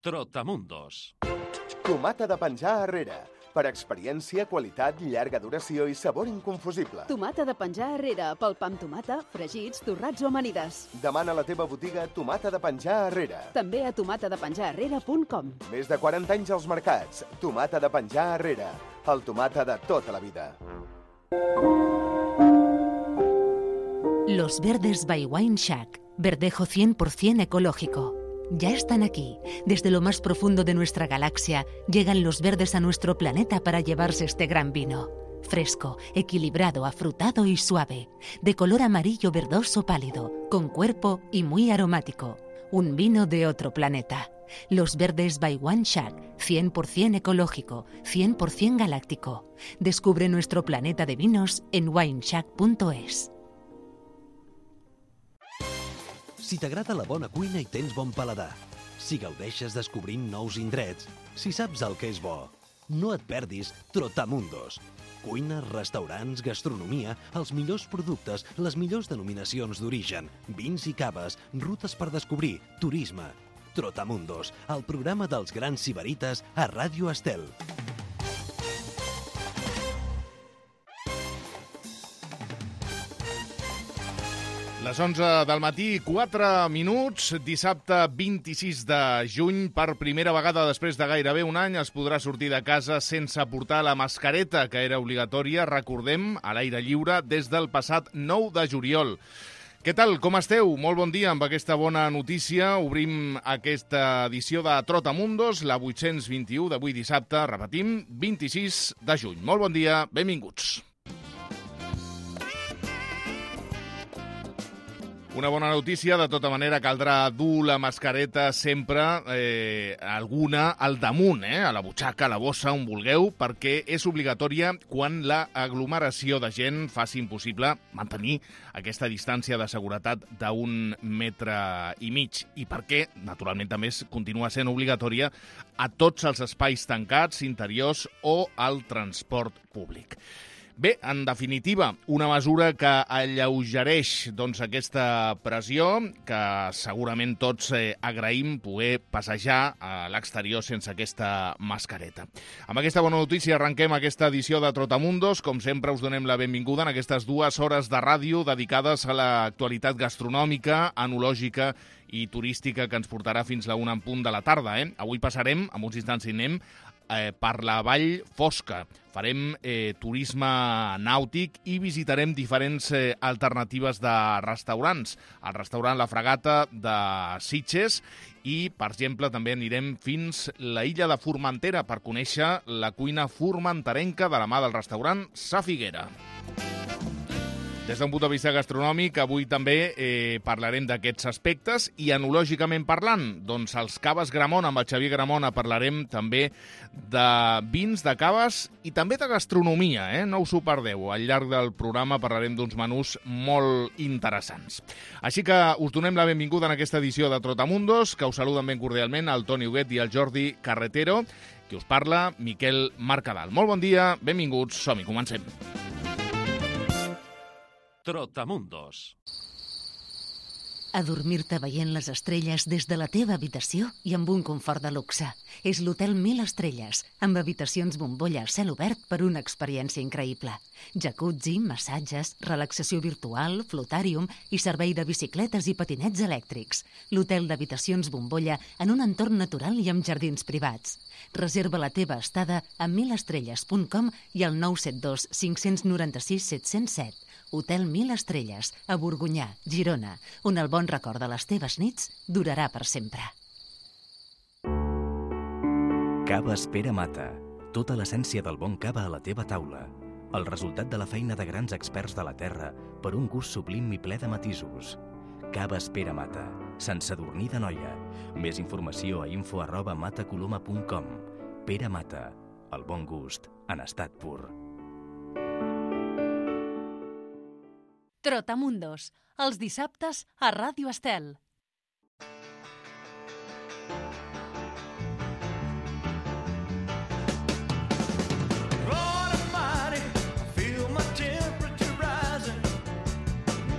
Trotamundos. Tomata de penjar arrere. Per experiència, qualitat, llarga duració i sabor inconfusible. Tomata de penjar arrere, pel pa amb tomata, fregits, torrats o amanides. Demana a la teva botiga Tomata de penjar arrere. També a tomatadepenjararrere.com. Més de 40 anys als mercats. Tomata de penjar arrere. El tomata de tota la vida. Los verdes by Wine Shack. Verdejo 100% ecológico. Ya están aquí. Desde lo más profundo de nuestra galaxia, llegan los verdes a nuestro planeta para llevarse este gran vino. Fresco, equilibrado, afrutado y suave. De color amarillo verdoso pálido, con cuerpo y muy aromático. Un vino de otro planeta. Los verdes by Wine Shack, 100% ecológico, 100% galáctico. Descubre nuestro planeta de vinos en wineshack.es. Si t'agrada la bona cuina i tens bon paladar, si gaudeixes descobrint nous indrets, si saps el que és bo, no et perdis Trotamundos. Cuina, restaurants, gastronomia, els millors productes, les millors denominacions d'origen, vins i caves, rutes per descobrir, turisme. Trotamundos, el programa dels grans sibarites a Ràdio Estel. Les 11 del matí, 4 minuts, dissabte 26 de juny. Per primera vegada després de gairebé un any es podrà sortir de casa sense portar la mascareta, que era obligatòria, recordem, a l'aire lliure des del passat 9 de juliol. Què tal, com esteu? Molt bon dia. Amb aquesta bona notícia obrim aquesta edició de Trotamundos, la 821 d'avui dissabte, repetim, 26 de juny. Molt bon dia, benvinguts. Una bona notícia, de tota manera caldrà dur la mascareta sempre, alguna al damunt, a la butxaca, a la bossa, on vulgueu, perquè és obligatòria quan l'aglomeració de gent faci impossible mantenir aquesta distància de seguretat d'1,5 metres i perquè, naturalment, també continua sent obligatòria a tots els espais tancats, interiors o al transport públic. Bé, en definitiva, una mesura que alleugereix aquesta pressió, que segurament tots agraïm poder passejar a l'exterior sense aquesta mascareta. Amb aquesta bona notícia arrenquem aquesta edició de Trotamundos. Com sempre, us donem la benvinguda en aquestes 2 hores de ràdio dedicades a l'actualitat gastronòmica, enològica i turística que ens portarà fins la 1 en punt de la tarda. Avui passarem, en uns instants hi anem, per la Vall Fosca. Farem turisme nàutic i visitarem diferents alternatives de restaurants. El restaurant La Fragata de Sitges i, per exemple, també anirem fins la illa de Formentera per conèixer la cuina formenterenca de la mà del restaurant Sa Figuera. Des d'un punt de vista gastronòmic, avui també parlarem d'aquests aspectes i enològicament parlant, doncs els Caves Gramont, amb el Xavier Gramont parlarem també de vins, de caves i també de gastronomia, no us ho perdeu. Al llarg del programa parlarem d'uns menús molt interessants. Així que us donem la benvinguda en aquesta edició de Trotamundos, que us saluden ben cordialment el Toni Huguet i el Jordi Carretero, qui us parla, Miquel Mercadal. Molt bon dia, benvinguts, som-hi, comencem. Trotamundos. Adormir-te veient les estrelles des de la teva habitació i amb un confort de luxe. És l'Hotel 1000 Estrelles, amb habitacions bombolla a cel obert per una experiència increïble. Jacuzzi, massatges, relaxació virtual, flotàrium i servei de bicicletes i patinets elèctrics. L'hotel d'habitacions bombolla en un entorn natural i amb jardins privats. Reserva la teva estada a 1000estrelles.com i al 972 596 707. Hotel 1000 Estrelles, a Borgonyà, Girona, on el bon record de les teves nits durarà per sempre. Caves Pere Mata. Tota l'essència del bon cava a la teva taula. El resultat de la feina de grans experts de la terra per un gust sublim i ple de matisos. Caves Pere Mata. Sant Sadurní d'Anoia. Més informació a info@matacoloma.com. Pere Mata. El bon gust en estat pur. Trotamundos, els dissabtes a Ràdio Estel.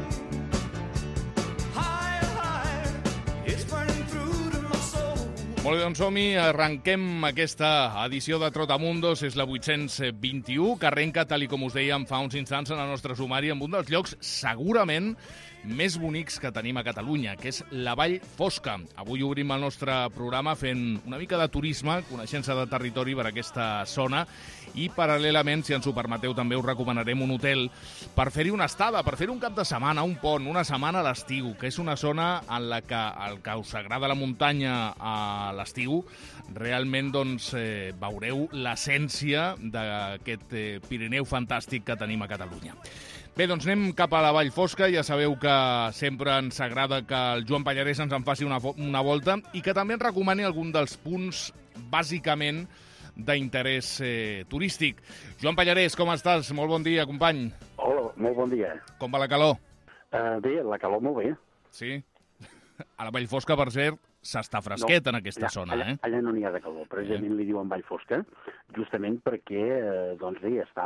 Molt Molt bé, doncs som-hi, arrenquem aquesta edició de Trotamundos, és la 821, que arrenca, tal com us dèiem fa uns instants en el nostre sumari, amb un dels llocs segurament més bonics que tenim a Catalunya, que és la Vall Fosca. Avui obrim el nostre programa fent una mica de turisme, coneixença de territori per aquesta zona, i paral·lelament, si ens ho permeteu, també us recomanarem un hotel per fer-hi una estada, per fer un cap de setmana, un pont, una setmana a l'estiu, que és una zona en la que el que us agrada la muntanya a l'estiu, realment doncs, veureu l'essència d'aquest Pirineu fantàstic que tenim a Catalunya. Bé, doncs anem cap a la Vall Fosca. Ja sabeu que sempre ens agrada que el Joan Pallarès ens en faci una volta i que també ens recomani algun dels punts, bàsicament, d'interès turístic. Joan Pallarès, com estàs? Molt bon dia, company. Hola, molt bon dia. Com va la calor? Bé, la calor molt bé. Sí? A la Vall Fosca, per cert, s'està fresquet en aquesta zona, eh? Allà no n'hi ha de calor, precisament li diuen Vall Fosca, justament perquè, doncs bé, està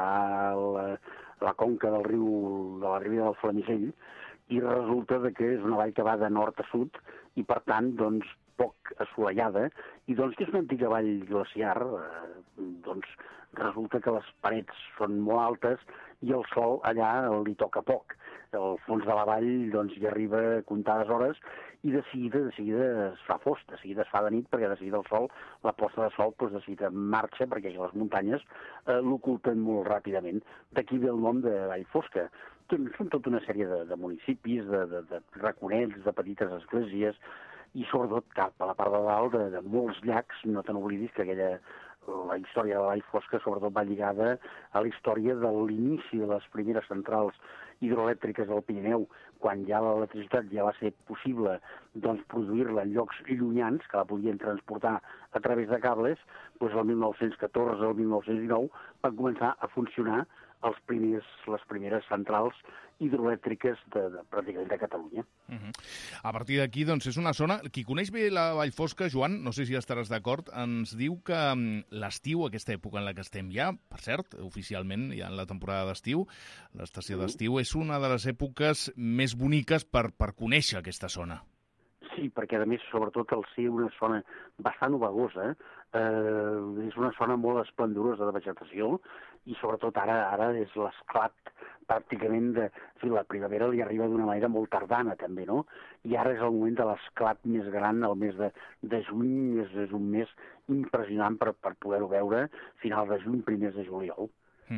la conca del riu, de la Ribera del Flamisell, i resulta que és una vall que va de nord a sud, i per tant, doncs, poc assolellada, i doncs que és una antiga vall glaciar, doncs resulta que les parets són molt altes i el sol allà li toca poc. Al fons de la vall doncs, hi arriba comptades hores i de seguida es fa fosc, de seguida es fa de nit, perquè de seguida el sol, la posta de sol, doncs de seguida marxa, perquè les muntanyes l'oculten molt ràpidament. D'aquí ve el nom de Vall Fosca. Són tota una sèrie de municipis, de raconets, de petites esglésies, i sobretot cap a la part de dalt de molts llacs. No te n'oblidis que la història de la Vall Fosca sobretot va lligada a la història de l'inici de les primeres centrals hidroelèctriques del Pirineu, quan ja l'electricitat ja va ser possible doncs, produir-la en llocs llunyans, que la podien transportar a través de cables, doncs el 1914 o el 1919 van començar a funcionar les primeres centrals hidroelèctriques pràcticament de Catalunya. A partir d'aquí, doncs, és una zona... Qui coneix bé la Vall Fosca, Joan, no sé si estaràs d'acord, ens diu que l'estiu, aquesta època en la que estem ja, per cert, oficialment ja en la temporada d'estiu, l'estació d'estiu, és una de les èpoques més boniques per conèixer aquesta zona. Sí, perquè a més, sobretot, al ser una zona bastant obagosa, és una zona molt esplendorosa de vegetació i sobretot ara és l'esclat pràcticament la primavera li arriba d'una manera molt tardana també, no? I ara és el moment de l'esclat més gran, el mes de juny, és un mes impressionant per poder-ho veure, final de juny, primers de juliol.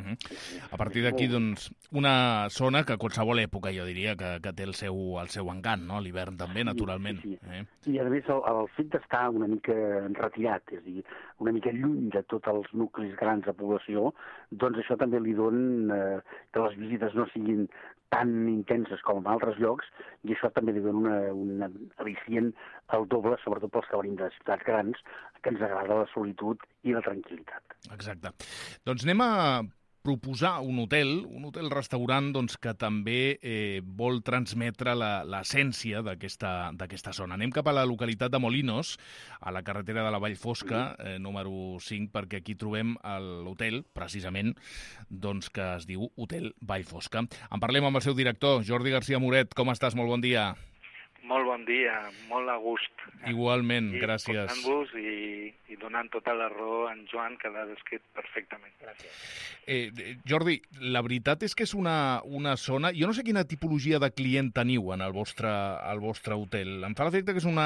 A partir d'aquí, doncs, una zona que a qualsevol època, jo diria, que té el seu encant, no? L'hivern també, naturalment. Sí. I a més, el fet d'estar una mica retirat, és a dir, una mica lluny de tots els nuclis grans de població, doncs això també li dona que les visites no siguin tan intenses com en altres llocs, i això també li dona un al·licient al doble, sobretot pels que venim de ciutats grans, que ens agrada la solitud i la tranquil·litat. Exacte. Doncs anem a proposar un hotel-restaurant doncs, que també vol transmetre l'essència d'aquesta zona. Anem cap a la localitat de Molinos, a la carretera de la Vall Fosca, número 5, perquè aquí trobem l'hotel, precisament, doncs, que es diu Hotel Vall Fosca. En parlem amb el seu director, Jordi García Moret. Com estàs? Molt bon dia. Molt bon dia, molt a gust. Igualment, gràcies. Portant-vos i donant tota la raó a en Joan, que l'ha descrit perfectament. Gràcies. Jordi, la veritat és que és una zona... Jo no sé quina tipologia de client teniu en el vostre hotel. Em fa l'efecte que és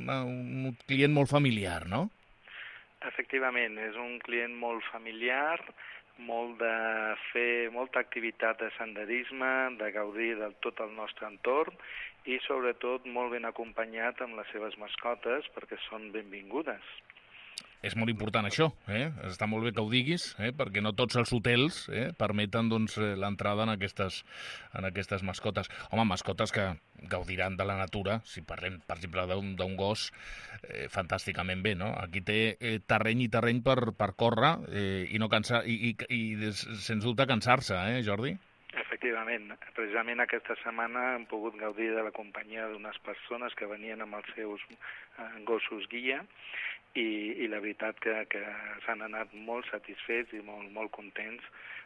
un client molt familiar, no? Efectivament, és un client molt familiar, molt de fer molta activitat de senderisme, de gaudir de tot el nostre entorn i sobretot molt ben acompanyat amb les seves mascotes perquè són benvingudes. És molt important això, està molt bé que ho diguis, perquè no tots els hotels permeten doncs, l'entrada en aquestes mascotes. Home, mascotes que gaudiran de la natura, si parlem, per exemple, d'un gos, fantàsticament bé, no? Aquí té terreny per córrer i no cansar i sens dubte cansar-se, Jordi? Efectivament. Precisament aquesta setmana hem pogut gaudir de la companyia d'unes persones que venien amb els seus gossos guia i la veritat que s'han anat molt satisfets i molt contents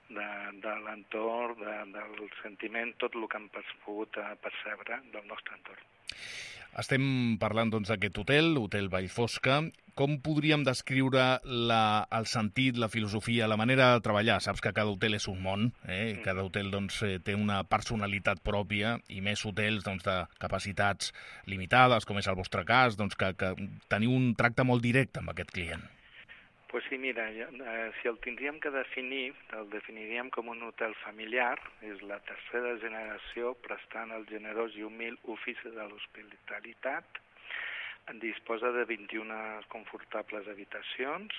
de l'entorn, del sentiment, tot el que han pogut percebre del nostre entorn. Estem parlant doncs d'aquest hotel, Hotel Vall Fosca. com podríem descriure el sentit, la filosofia, la manera de treballar? Saps que cada hotel és un món, cada hotel doncs, té una personalitat pròpia i més hotels doncs, de capacitats limitades, com és el vostre cas, doncs, que teniu un tracte molt directe amb aquest client. Pues sí, mira, si el tindríem que definir, el definiríem com un hotel familiar, és la tercera generació prestant el generós i humil ofici de l'hospitalitat, disposa de 21 confortables habitacions,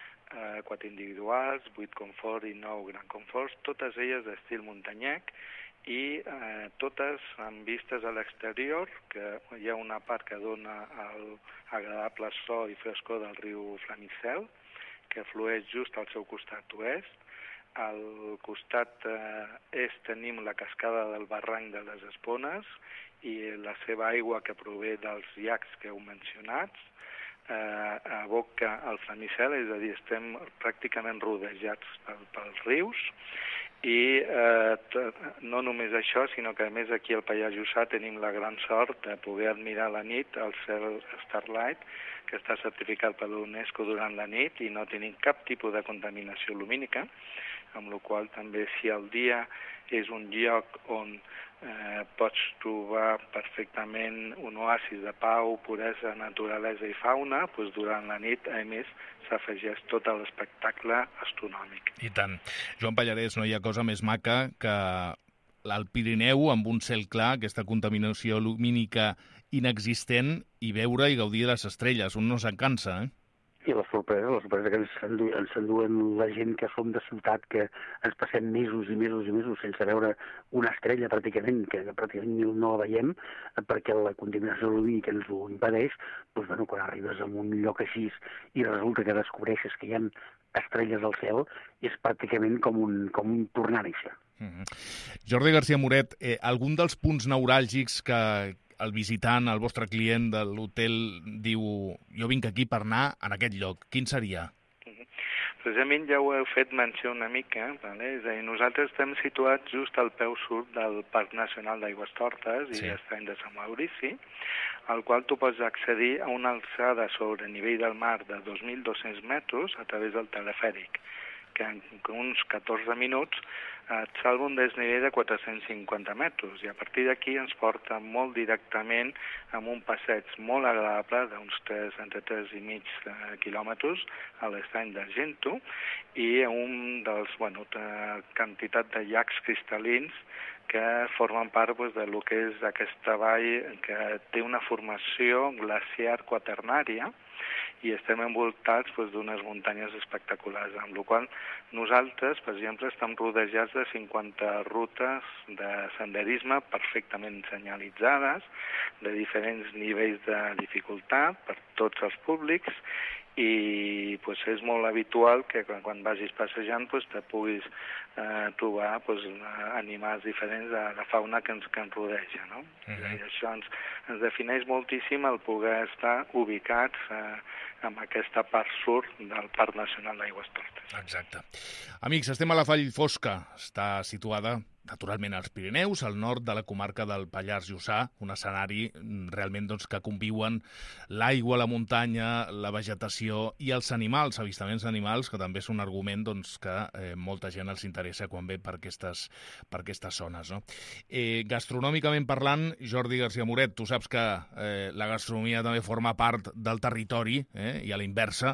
4 individuals, 8 confort i 9 gran confort, totes elles d'estil muntanyec i totes amb vistes a l'exterior, que hi ha una part que dona el agradable so i frescor del riu Flamisel, que flueix just al seu costat oest. Al costat est tenim la cascada del barranc de les Espones i la seva aigua que prové dels llacs que heu mencionat aboca el Flamisel, és a dir, estem pràcticament rodejats pels rius i no només això, sinó que a més aquí al Pallars Jussà tenim la gran sort de poder admirar a la nit el cel Starlight, que està certificat per l'UNESCO durant la nit i no tenim cap tipus de contaminació lumínica, amb la qual també si el dia és un lloc on pots trobar perfectament un oasis de pau, puresa, naturalesa i fauna, doncs durant la nit, a més, s'afegeix tot l'espectacle astronòmic. I tant. Joan Pallarès, no hi ha cosa més maca que el Pirineu amb un cel clar, aquesta contaminació lumínica inexistent, i veure i gaudir de les estrelles. Un no se'n cansa, I la sorpresa que ens s'enduen la gent que som de ciutat, que ens passem mesos i mesos i mesos sense veure una estrella pràcticament, que pràcticament no la veiem, perquè la contaminació lumínica ens ho impedeix, doncs, bueno, quan arribes a un lloc així i resulta que descobreixes que hi ha estrelles al cel, és pràcticament com un tornar a néixer. Jordi García Moret, algun dels punts neuràlgics que el visitant, el vostre client de l'hotel diu jo vinc aquí per anar en aquest lloc, quin seria? Precisament ja ho heu fet menció una mica, vale? És a dir, nosaltres estem situats just al peu sud del Parc Nacional d'Aigüestortes i l'Estany de Sant Maurici, al qual tu pots accedir a una alçada sobre nivell del mar de 2.200 metres a través del telefèric, que en uns 14 minuts et salva un desnivell de 450 metres i a partir d'aquí ens porta molt directament amb un passeig molt agradable d'uns entre 3,5 quilòmetres a l'estany d'Argento i un dels, quantitat de llacs cristal·lins que formen part de lo que és aquesta vall que té una formació glaciar quaternària i estem envoltats d'unes muntanyes espectaculars, amb la qual nosaltres, per exemple, estem rodejats de 50 rutes de senderisme perfectament senyalitzades, de diferents nivells de dificultat per tots els públics, i és molt habitual que quan vagis passejant te puguis trobar animals diferents de la fauna que ens rodeja. No? I això ens defineix moltíssim el poder estar ubicats en aquesta part sud del Parc Nacional d'Aigüestortes. Exacte. Amics, estem a la Vall Fosca. Està situada naturalment als Pirineus, al nord de la comarca del Pallars Jussà, un escenari realment que conviuen l'aigua, la muntanya, la vegetació i els animals, avistaments d'animals, que també és un argument que molta gent els interessa quan ve per aquestes zones. No? Gastronòmicament parlant, Jordi García Moret, tu saps que la gastronomia també forma part del territori i a la inversa.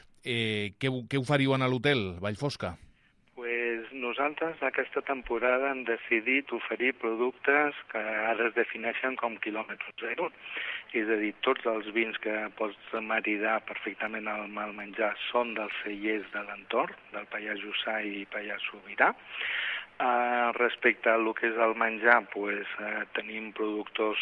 Què oferiu a l'hotel Vallfosca? Nosaltres aquesta temporada hem decidit oferir productes que ara es defineixen com quilòmetre zero. És a dir, tots els vins que pots maridar perfectament al menjar són dels cellers de l'entorn, del Pallars Jussà i Pallars Sobirà. Respecte a lo que és el menjar, tenim productors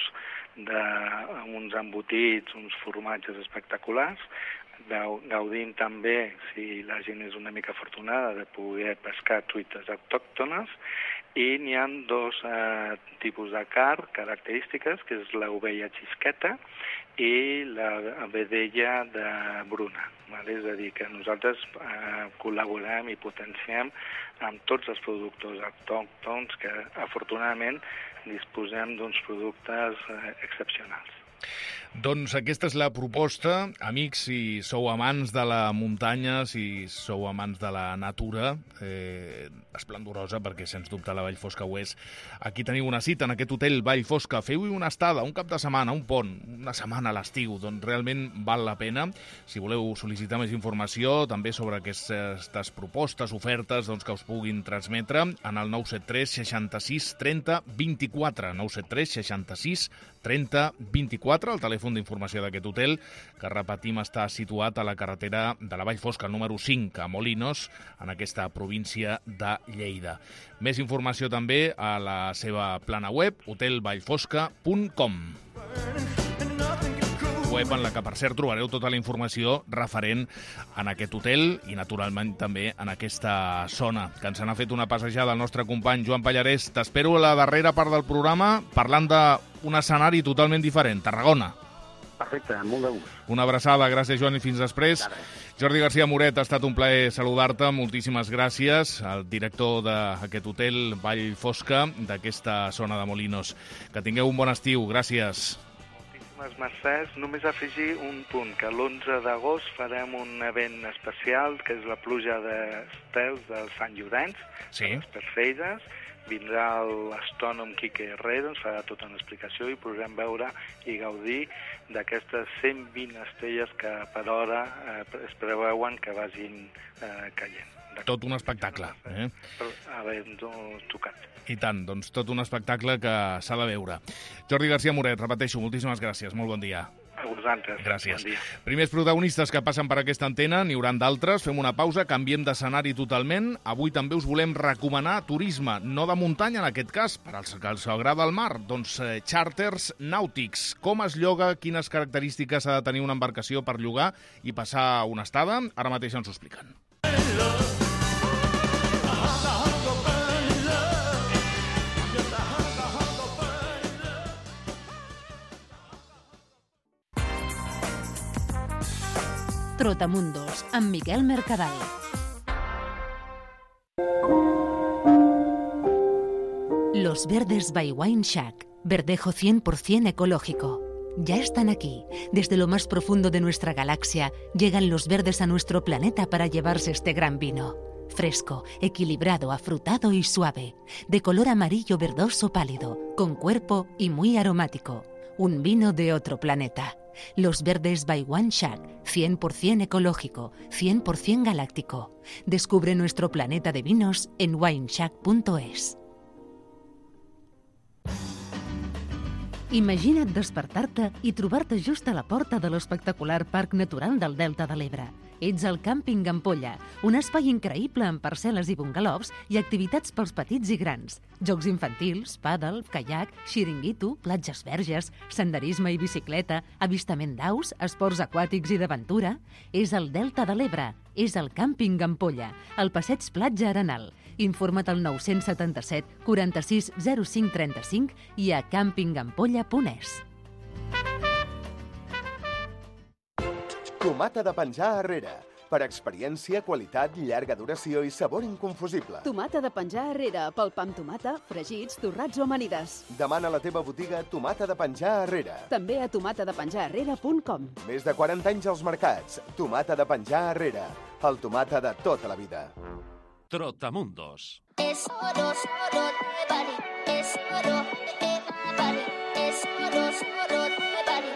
d'uns embotits, uns formatges espectaculars. Gaudim també, si la gent és una mica afortunada, de poder pescar truites autòctones i n'hi ha dos tipus de carn característiques, que és l'ovella xisqueta i la vedella de Bruna. És a dir, que nosaltres col·laborem i potenciem amb tots els productors autòctons que afortunadament disposem d'uns productes excepcionals. Doncs aquesta és la proposta. Amics, si sou amants de la muntanya, si sou amants de la natura, esplendorosa, perquè sens dubte la Vallfosca ho és, aquí teniu una cita en aquest hotel Vallfosca. Feu-hi una estada, un cap de setmana, un pont, una setmana a l'estiu, doncs realment val la pena. Si voleu sol·licitar més informació també sobre aquestes propostes, ofertes, doncs que us puguin transmetre en el 973 66 30 24, 973 66 30 24, el telèfon d'informació d'aquest hotel, que repetim està situat a la carretera de la Vallfosca número 5, a Molinos, en aquesta província de Lleida. Més informació també a la seva plana web, hotelvallfosca.com. Web en la que, per cert, trobareu tota la informació referent en aquest hotel i, naturalment, també en aquesta zona, que ens n'ha fet una passejada el nostre company Joan Pallarès. T'espero a la darrera part del programa parlant d'un escenari totalment diferent, Tarragona. Perfecte, molt de gust. Una abraçada, gràcies, Joan, i fins després. Jordi García Moret, ha estat un plaer saludar-te, moltíssimes gràcies, el director d'aquest hotel Vallfosca, d'aquesta zona de Molinos. Que tingueu un bon estiu, gràcies. Moltíssimes mercès. Només afegir un punt, que l'11 d'agost farem un event especial, que és la pluja d'estels del Sant Llorenç, sí, a les Perfeides. Vindrà l'astrònom Quique Herrera, ens farà tota una explicació i podrem veure i gaudir d'aquestes 120 estrelles que per hora es preveuen que vagin caient. Tot un espectacle. Havent-ho tocat. I tant, doncs tot un espectacle que s'ha de veure. Jordi García Moret, repeteixo, moltíssimes gràcies, molt bon dia. A vosaltres. Gràcies. Bon dia. Primers protagonistes que passen per aquesta antena, n'hi hauran d'altres. Fem una pausa, canviem d'escenari totalment. Avui també us volem recomanar turisme, no de muntanya en aquest cas, per als que els agrada el mar. Doncs xàrters nàutics. Com es lloga, quines característiques ha de tenir una embarcació per llogar i passar una estada? Ara mateix ens ho expliquen. Trotamundos, amb Miquel Mercadal. Los Verdes by Wine Shack, verdejo 100% ecológico. Ya están aquí. Desde lo más profundo de nuestra galaxia llegan los verdes a nuestro planeta para llevarse este gran vino. Fresco, equilibrado, afrutado y suave. De color amarillo verdoso pálido, con cuerpo y muy aromático. Un vino de otro planeta. Los Verdes by Wine Shack, 100% ecológico, 100% galáctico. Descubre nuestro planeta de vinos en wineshack.es. Imagina't despertar-te i trobar-te just a la porta de l'espectacular Parc Natural del Delta de l'Ebre. Ets al Càmping Ampolla, un espai increïble amb parcel·les i bungalows i activitats pels petits i grans. Jocs infantils, pàdel, caiac, xiringuito, platges verges, senderisme i bicicleta, avistament d'aus, esports aquàtics i d'aventura. És el Delta de l'Ebre, és el Càmping Ampolla, al passeig Platja Arenal. Informa't al 977 46 05 35 i a campingampolla.es. Tomata de penjar arrere. Per experiència, qualitat, llarga duració i sabor inconfusible. Tomata de penjar arrere, pel pa amb tomata, fregits, torrats o amanides. Demana a la teva botiga Tomata de penjar arrere. També a tomatadepenjararrere.com. Més de 40 anys als mercats. Tomata de penjar arrere. El tomata de tota la vida. Trotamundos. Es oro, oro de Bari. Es oro de Bari. Es oro, oro de Bari.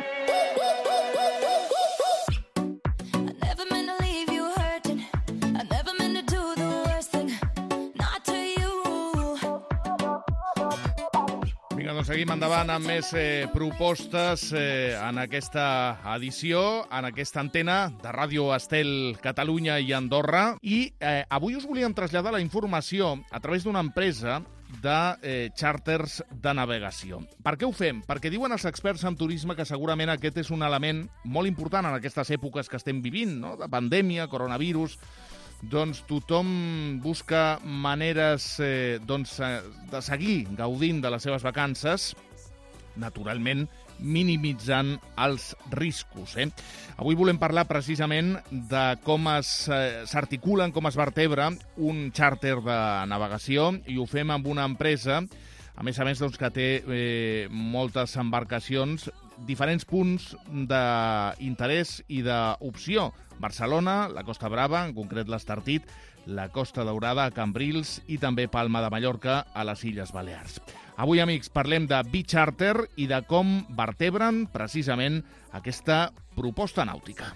Vinga, doncs seguim endavant amb més propostes en aquesta edició, en aquesta antena de Ràdio Estel Catalunya i Andorra. I avui us volíem traslladar la informació a través d'una empresa de xàrters de navegació. Per què ho fem? Perquè diuen els experts en turisme que segurament aquest és un element molt important en aquestes èpoques que estem vivint, no? De pandèmia, coronavirus. Doncs tothom busca maneres de seguir gaudint de les seves vacances, naturalment minimitzant els riscos. Avui volem parlar precisament de com s'articulen, com es vertebra un xàrter de navegació, i ho fem amb una empresa, a més, doncs, que té moltes embarcacions diferents punts d'interès i d'opció. Barcelona, la Costa Brava, en concret l'Estartit, la Costa Daurada, a Cambrils i també Palma de Mallorca, a les Illes Balears. Avui, amics, parlem de Beach Charter i de com vertebren precisament aquesta proposta nàutica.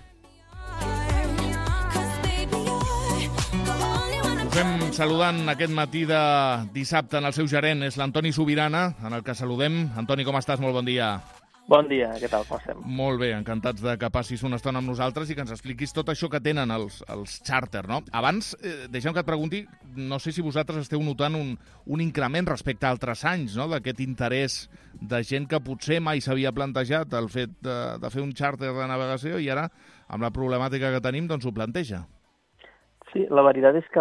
Us fem saludant aquest matí de dissabte en el seu gerent, és l'Antoni Subirana, en el que saludem. Antoni, com estàs? Molt bon dia. Bon dia, què tal, com estem? Molt bé, encantats de que passis una estona amb nosaltres i que ens expliquis tot això que tenen els charter, no? Abans, deixa'm que et pregunti, no sé si vosaltres esteu notant un increment respecte a altres anys, no?, d'aquest interès de gent que potser mai s'havia plantejat el fet de fer un charter de navegació i ara, amb la problemàtica que tenim, doncs ho planteja. Sí, la veritat és que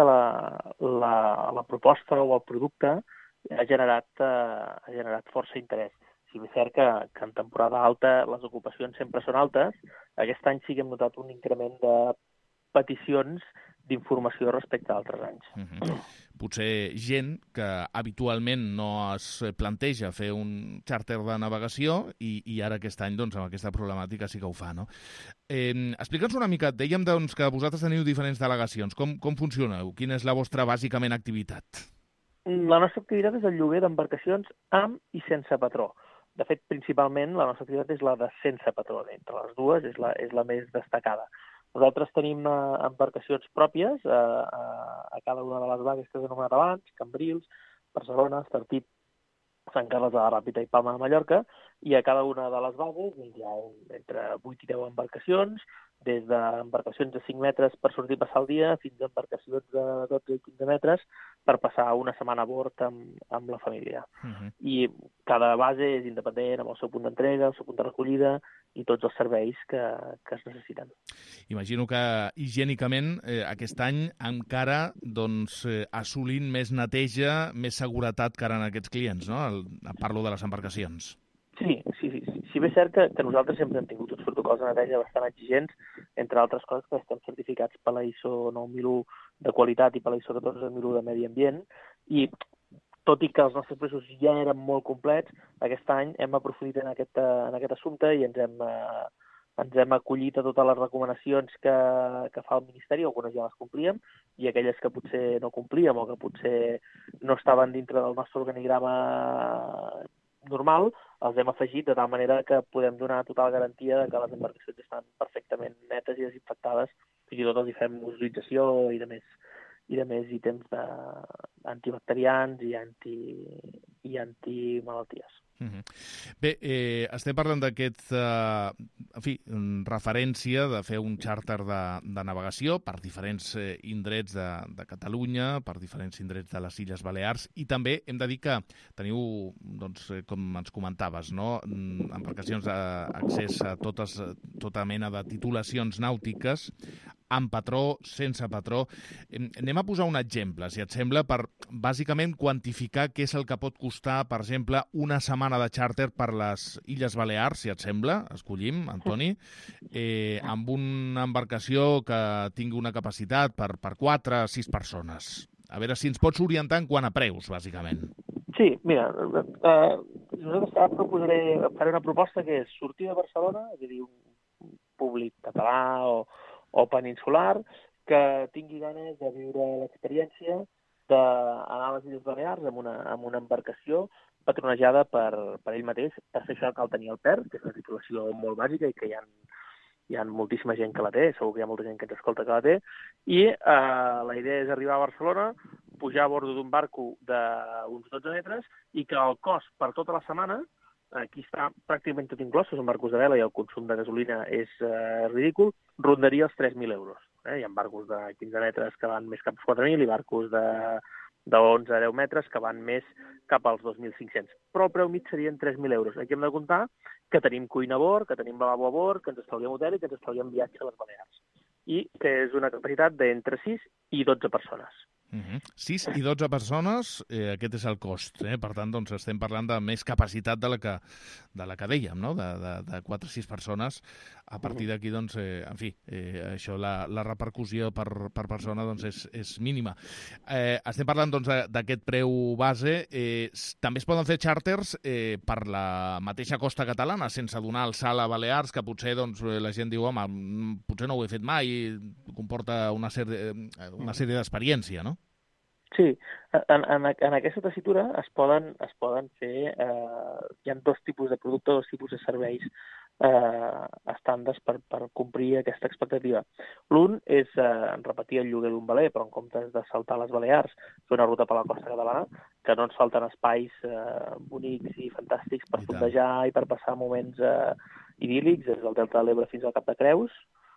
la proposta o el producte ha generat força interès. Si bé és cert que en temporada alta les ocupacions sempre són altes, aquest any sí que hem notat un increment de peticions d'informació respecte a altres anys. Potser gent que habitualment no es planteja fer un xàrter de navegació i ara aquest any, doncs, amb aquesta problemàtica sí que ho fa, no? Explica'ns una mica, dèiem doncs, que vosaltres teniu diferents delegacions. Com funcioneu? Quina és la vostra, bàsicament, activitat? La nostra activitat és el lloguer d'embarcacions amb i sense patró. De fet, principalment, la nostra activitat és la de sense patró. Entre les dues és la més destacada. Nosaltres tenim embarcacions pròpies a cada una de les bases que he anomenat abans, Cambrils, Barcelona, Estartit, Sant Carles de la Ràpita i Palma de Mallorca, i a cada una de les bases hi ha entre 8 i 10 embarcacions, des d'embarcacions de 5 metres per sortir a passar el dia fins a embarcacions de 12 i 15 metres per passar una setmana a bord amb la família. I cada base és independent, amb el seu punt d'entrega, el seu punt de recollida i tots els serveis que es necessiten. Imagino que higiènicament aquest any encara assolint més neteja, més seguretat que ara en aquests clients, no? Parlo de les embarcacions. Sí. Si bé és cert que nosaltres sempre hem tingut uns protocols de neteja bastant exigents, entre altres coses que estem certificats per la ISO 9001 de qualitat i per la ISO 14001 de medi ambient, i tot i que els nostres processos ja eren molt complets, aquest any hem aprofundit en aquest assumpte i ens hem acollit a totes les recomanacions que fa el Ministeri, algunes ja les complíem, i aquelles que potser no complíem o que potser no estaven dintre del nostre organigrama normal, els hem afegit de tal manera que podem donar total garantia de que les embarcacions estan perfectament netes i desinfectades, fins i tot els hi fem utilització i de més ítems antibacterians i antimalalties. Bé, estem parlant d'aquesta referència de fer un xàrter de navegació per diferents indrets de Catalunya, per diferents indrets de les Illes Balears, i també hem de dir que teniu, doncs, com ens comentaves, no?, embarcacions d'accés a tota mena de titulacions nàutiques, amb patró, sense patró. Anem a posar un exemple, si et sembla, per bàsicament quantificar què és el que pot costar, per exemple, una setmana de xàrter per les Illes Balears, si et sembla, escollim, Antoni, amb una embarcació que tingui una capacitat per 4 a 6 persones. A veure si ens pots orientar en quant a preus, bàsicament. Sí, mira, nosaltres faré una proposta que és sortir de Barcelona, és a dir, un públic català o peninsular, que tingui ganes de viure l'experiència d'anar a les Illes Balears amb una embarcació patronejada per ell mateix. Per fer això cal tenir el PER, que és una titulació molt bàsica i que hi ha moltíssima gent que la té, segur que hi ha molta gent que ens escolta que la té, i la idea és arribar a Barcelona, pujar a bord d'un barco d'uns 12 metres i que el cost per tota la setmana, aquí està pràcticament tot inclòs, són barcos de vela i el consum de gasolina és ridícul, rondaria els 3.000 euros. Hi ha barcos de 15 metres que van més cap als 4.000 i barcos de 11 a 10 metres que van més cap als 2.500. Però el preu mig serien 3.000 euros. Aquí hem de comptar que tenim cuina a bord, que tenim lavabo a bord, que ens estalviem hotel i que ens estalviem viatge a les Balears. I que és una capacitat d'entre 6 i 12 persones. 6 i 12 persones, aquest és el cost. Per tant, doncs, estem parlant de més capacitat de la que dèiem, no? De 4 o 6 persones. A partir d'aquí, doncs, en fi, això, la repercussió per persona doncs, és mínima. Estem parlant doncs, d'aquest preu base. També es poden fer xàrters per la mateixa costa catalana, sense donar el salt a Balears, que potser doncs, la gent diu, home, potser no ho he fet mai, comporta una sèrie d'experiència, no? Sí, en aquesta tessitura es poden fer, hi ha 2 tipus de producte, 2 tipus de serveis estàndards per complir aquesta expectativa. L'un és repetir el lloguer d'un veler, però en comptes de saltar les Balears, fer una ruta per la costa catalana, que no ens falten espais bonics i fantàstics per fondejar i per passar moments idíl·lics, des del Delta de l'Ebre fins al Cap de Creus.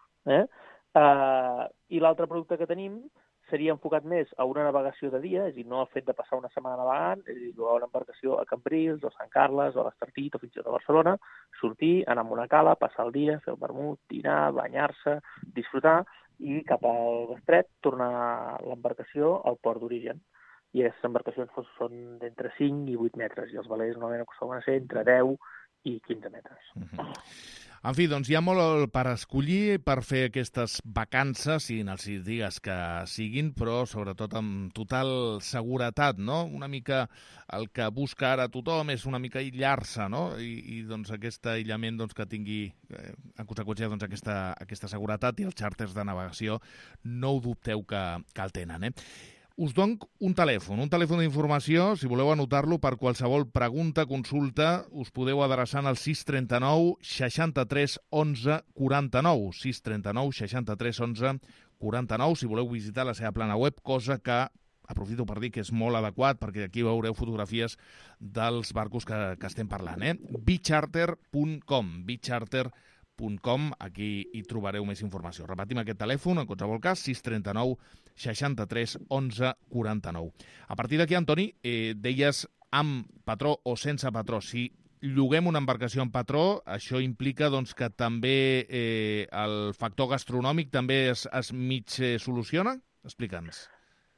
I l'altre producte que tenim seria enfocat més a una navegació de dia, és a dir, no el fet de passar una setmana navegant, és a dir, llogar una embarcació a Cambrils, o Sant Carles, o a l'Estartit, o fins i tot a Barcelona, sortir, anar a una cala, passar el dia, fer el vermut, dinar, banyar-se, disfrutar, i cap al Estret tornar l'embarcació al port d'origen. I aquestes embarcacions són d'entre 5 i 8 metres, i els velers normalment acostumen a ser entre 10 i 15 metres. En fi, doncs hi ha molt per escollir, per fer aquestes vacances, siguin els 6 dies que siguin, però sobretot amb total seguretat, no? Una mica el que busca ara tothom és una mica aïllar-se, no? I doncs aquest aïllament doncs, que tingui en conseqüència doncs, aquesta seguretat, i els xàrters de navegació no ho dubteu que el tenen, Us dono un telèfon d'informació, si voleu anotar-lo per qualsevol pregunta, consulta, us podeu adreçar al 639 63 11 49, 639 63 11 49, si voleu visitar la seva plana web, cosa que aprofito per dir que és molt adequat, perquè aquí veureu fotografies dels barcos que estem parlant, bcharter.com, bcharter.com, aquí hi trobareu més informació. Repetim aquest telèfon, en qualsevol cas, 639 63 11 49. A partir d'aquí, Antoni, deies amb patró o sense patró. Si lloguem una embarcació amb patró, això implica doncs, que també el factor gastronòmic també es mig soluciona? Explica'ns.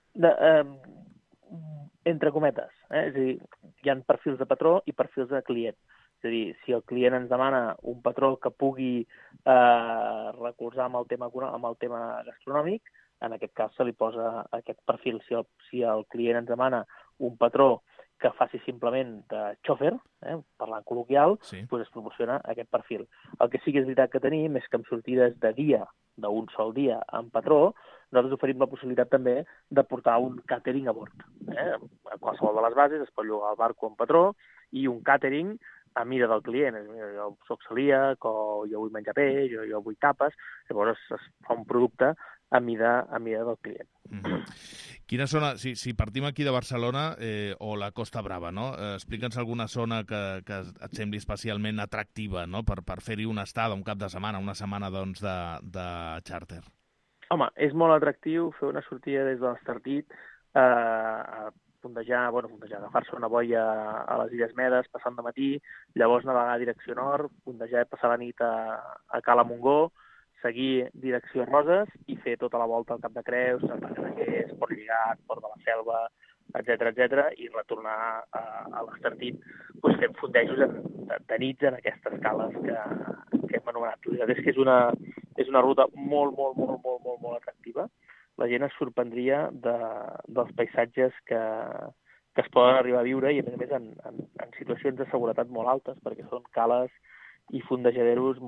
Entre cometes. És a dir, hi ha perfils de patró i perfils de client. És a dir, si el client ens demana un patró que pugui recolzar amb el tema gastronòmic, en aquest cas se li posa aquest perfil. Si el client ens demana un patró que faci simplement de xòfer, parlant col·loquial, doncs es promociona aquest perfil. El que sí que és veritat que tenim és que amb sortides de dia, d'un sol dia amb patró, nosaltres oferim la possibilitat també de portar un càtering a bord. A qualsevol de les bases es pot llogar el barco amb patró i un càtering a mida del client. Jo soc celíac, o jo vull menjar peix, o jo vull tapes, llavors es fa un producte a mida del client. Quina zona, si partim aquí de Barcelona o la Costa Brava, no? Explica'ns alguna zona que et sembli especialment atractiva, no? Per fer-hi una estada, un cap de setmana, una setmana doncs, de xàrter. Home, és molt atractiu fer una sortida des de l'Estartit a fondejar, agafar-se una boia a les Illes Medes, passant de matí, llavors navegar a direcció nord, fondejar i passar la nit a Cala Montgó, seguir direcció Roses i fer tota la volta al Cap de Creus, Sant Cadaqués, Port Lligat, Port de la Selva, etc i retornar a l'Estartit fent fondejos de nits en aquestes cales que hem anomenat. La veritat és que és una ruta molt atractiva. La gent es sorprendria dels paisatges que es poden arribar a viure i, a més en situacions de seguretat molt altes, perquè són cales i fondejaderos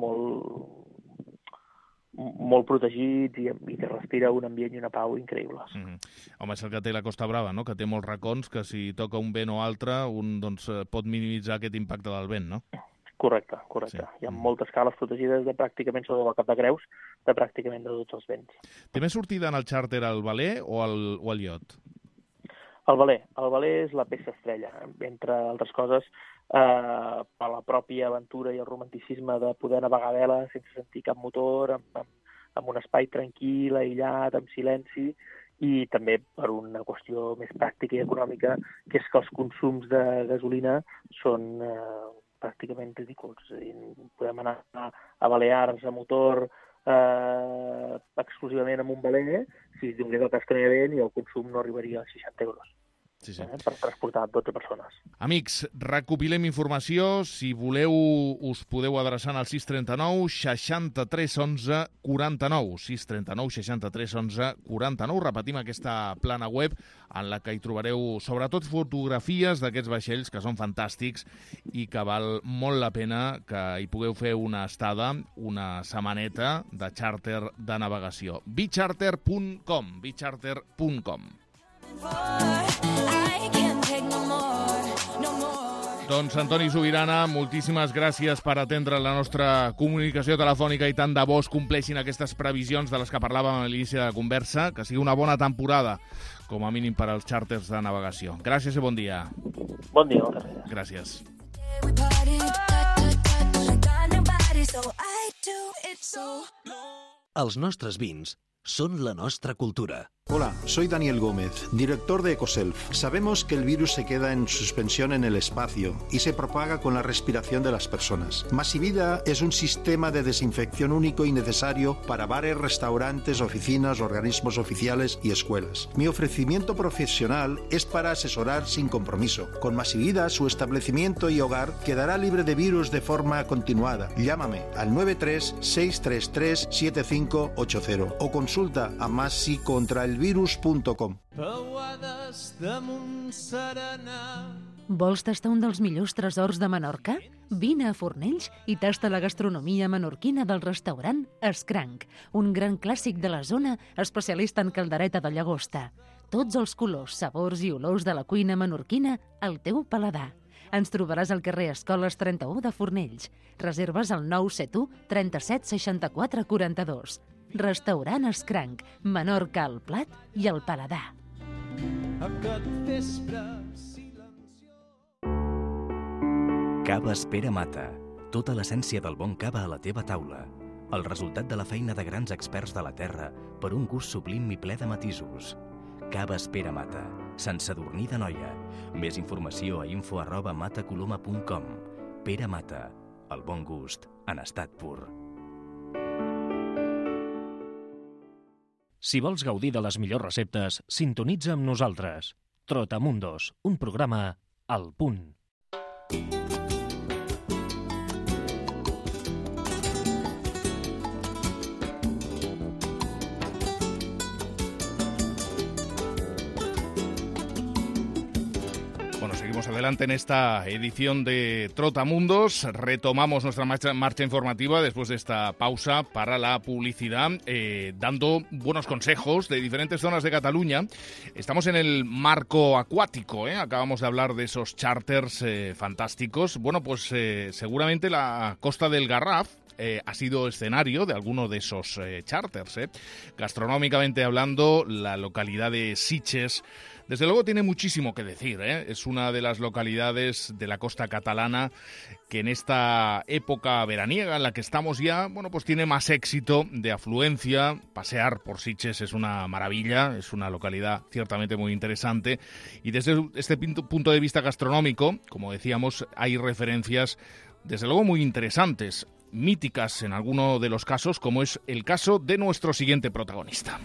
molt protegits i que respira un ambient i una pau increïbles. Home, és el que té la Costa Brava, no? Que té molts racons que si toca un vent o altre un pot minimitzar aquest impacte del vent, no? Correcte. Sí. Hi ha moltes cales protegides de pràcticament, sobre el Cap de Creus, de pràcticament de tots els vents. Té més sortida en el xàrter al veler o al iot? El veler és la peça estrella, entre altres coses, per la pròpia aventura i el romanticisme de poder navegar a vela sense sentir cap motor, amb un espai tranquil, aïllat, amb silenci, i també per una qüestió més pràctica i econòmica, que és que els consums de gasolina són pràcticament ridículs. És a dir, podem anar a Balears a motor exclusivament amb un valer, si donés el cas que no hi ha vent, i el consum no arribaria als 60 euros. Sí, sí. Per transportar 12 persones. Amics, recopilem informació. Si voleu, us podeu adreçar al 639 63 11 49. 639 63 11 49. Repetim aquesta plana web en la que hi trobareu sobretot fotografies d'aquests vaixells que són fantàstics i que val molt la pena que hi pugueu fer una estada, una setmaneta de xàrter de navegació. bicharter.com bicharter.com. Doncs Antoni Subirana, moltíssimes gràcies per atendre la nostra comunicació telefònica i tant de bo es compleixin aquestes previsions de les que parlàvem a l'inici de la conversa, que sigui una bona temporada, com a mínim per als xàrters de navegació. Gràcies i bon dia. Bon dia, moltes Gràcies. gràcies. Els nostres vins són la nostra cultura. Hola, soy Daniel Gómez, director de Ecoself. Sabemos que el virus se queda en suspensión en el espacio y se propaga con la respiración de las personas. Masivida es un sistema de desinfección único y necesario para bares, restaurantes, oficinas, organismos oficiales y escuelas. Mi ofrecimiento profesional es para asesorar sin compromiso. Con Masivida, su establecimiento y hogar quedará libre de virus de forma continuada. Llámame al 93 633 7580 o consulta a masicontraelvirus.com. Vols tastar un dels millors tresors de Menorca? Vine a Fornells i tasta la gastronomia menorquina del restaurant Escranc, un gran clàssic de la zona especialista en caldereta de llagosta. Tots els colors, sabors i olors de la cuina menorquina al teu paladar. Ens trobaràs al carrer Escoles 31 de Fornells. Reserves al 971 37 64 42. Restaurant Escranc, Menorca al plat i al paladar. Cava Espera Mata. Tota l'essència del bon cava a la teva taula. El resultat de la feina de grans experts de la terra per un gust sublim i ple de matisos. Cava Espera Mata. Sant Sadurní d'Anoia. Més informació a info@matacoloma.com. Pere Mata. El bon gust en estat pur. Si vols gaudir de les millors receptes, sintonitza amb nosaltres. Trotamundos, un programa al punt. Bueno, seguimos adelante en esta edición de Trotamundos. Retomamos nuestra marcha informativa después de esta pausa para la publicidad, dando buenos consejos de diferentes zonas de Cataluña. Estamos en el marco acuático, acabamos de hablar de esos charters fantásticos. Bueno, pues seguramente la costa del Garraf ha sido escenario de alguno de esos charters. Gastronómicamente hablando, la localidad de Sitges, desde luego, tiene muchísimo que decir. Es una de las localidades de la costa catalana que en esta época veraniega en la que estamos ya, bueno, pues tiene más éxito de afluencia. Pasear por Sitges es una maravilla, es una localidad ciertamente muy interesante. Y desde este punto de vista gastronómico, como decíamos, hay referencias, desde luego, muy interesantes, míticas en alguno de los casos, como es el caso de nuestro siguiente protagonista.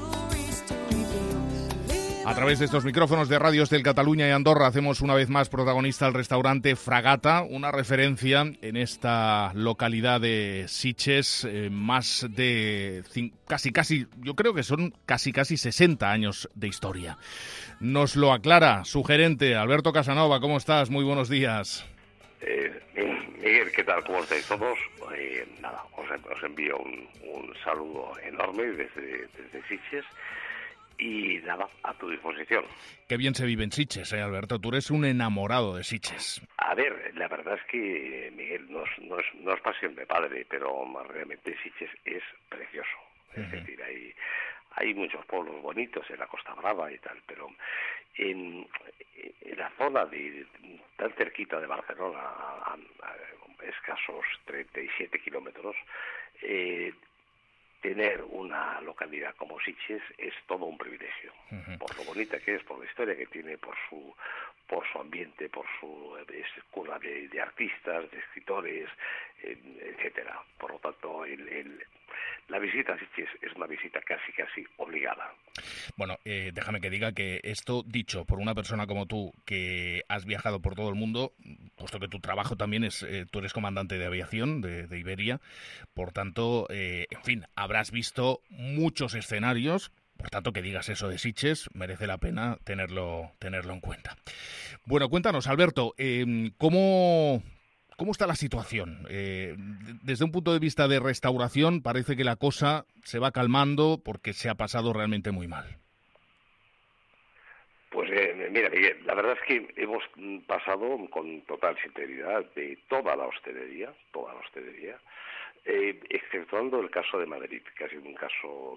A través de estos micrófonos de radios del Cataluña y Andorra hacemos una vez más protagonista al restaurante Fragata, una referencia en esta localidad de Sitges, más de yo creo que son casi 60 años de historia. Nos lo aclara su gerente, Alberto Casanova. ¿Cómo estás? Muy buenos días. Miguel, ¿qué tal? ¿Cómo estáis todos? Nada, os envío un saludo enorme desde Sitges. Y nada, a tu disposición. Qué bien se vive en Sitges, Alberto. Tú eres un enamorado de Sitges. A ver, la verdad es que, Miguel, no es pasión de padre, pero realmente Sitges es precioso. Es decir, hay muchos pueblos bonitos en la Costa Brava y tal, pero en la zona tan cerquita de Barcelona, a escasos 37 kilómetros, tener una localidad como Sitges es todo un privilegio, por lo bonita que es, por la historia que tiene, por su ambiente, por su escuela de artistas, de escritores, etcétera. Por lo tanto, la visita a Sitges es una visita casi obligada. Bueno, déjame que diga que esto dicho por una persona como tú, que has viajado por todo el mundo, puesto que tu trabajo también es, tú eres comandante de aviación de Iberia, por tanto, en fin, habrás visto muchos escenarios. Por tanto, que digas eso de Sitges merece la pena tenerlo en cuenta. Bueno, cuéntanos, Alberto, ¿cómo está la situación? Desde un punto de vista de restauración, parece que la cosa se va calmando porque se ha pasado realmente muy mal. Pues mira, Miguel, la verdad es que hemos pasado con total sinceridad de toda la hostelería, exceptuando el caso de Madrid, que ha sido un caso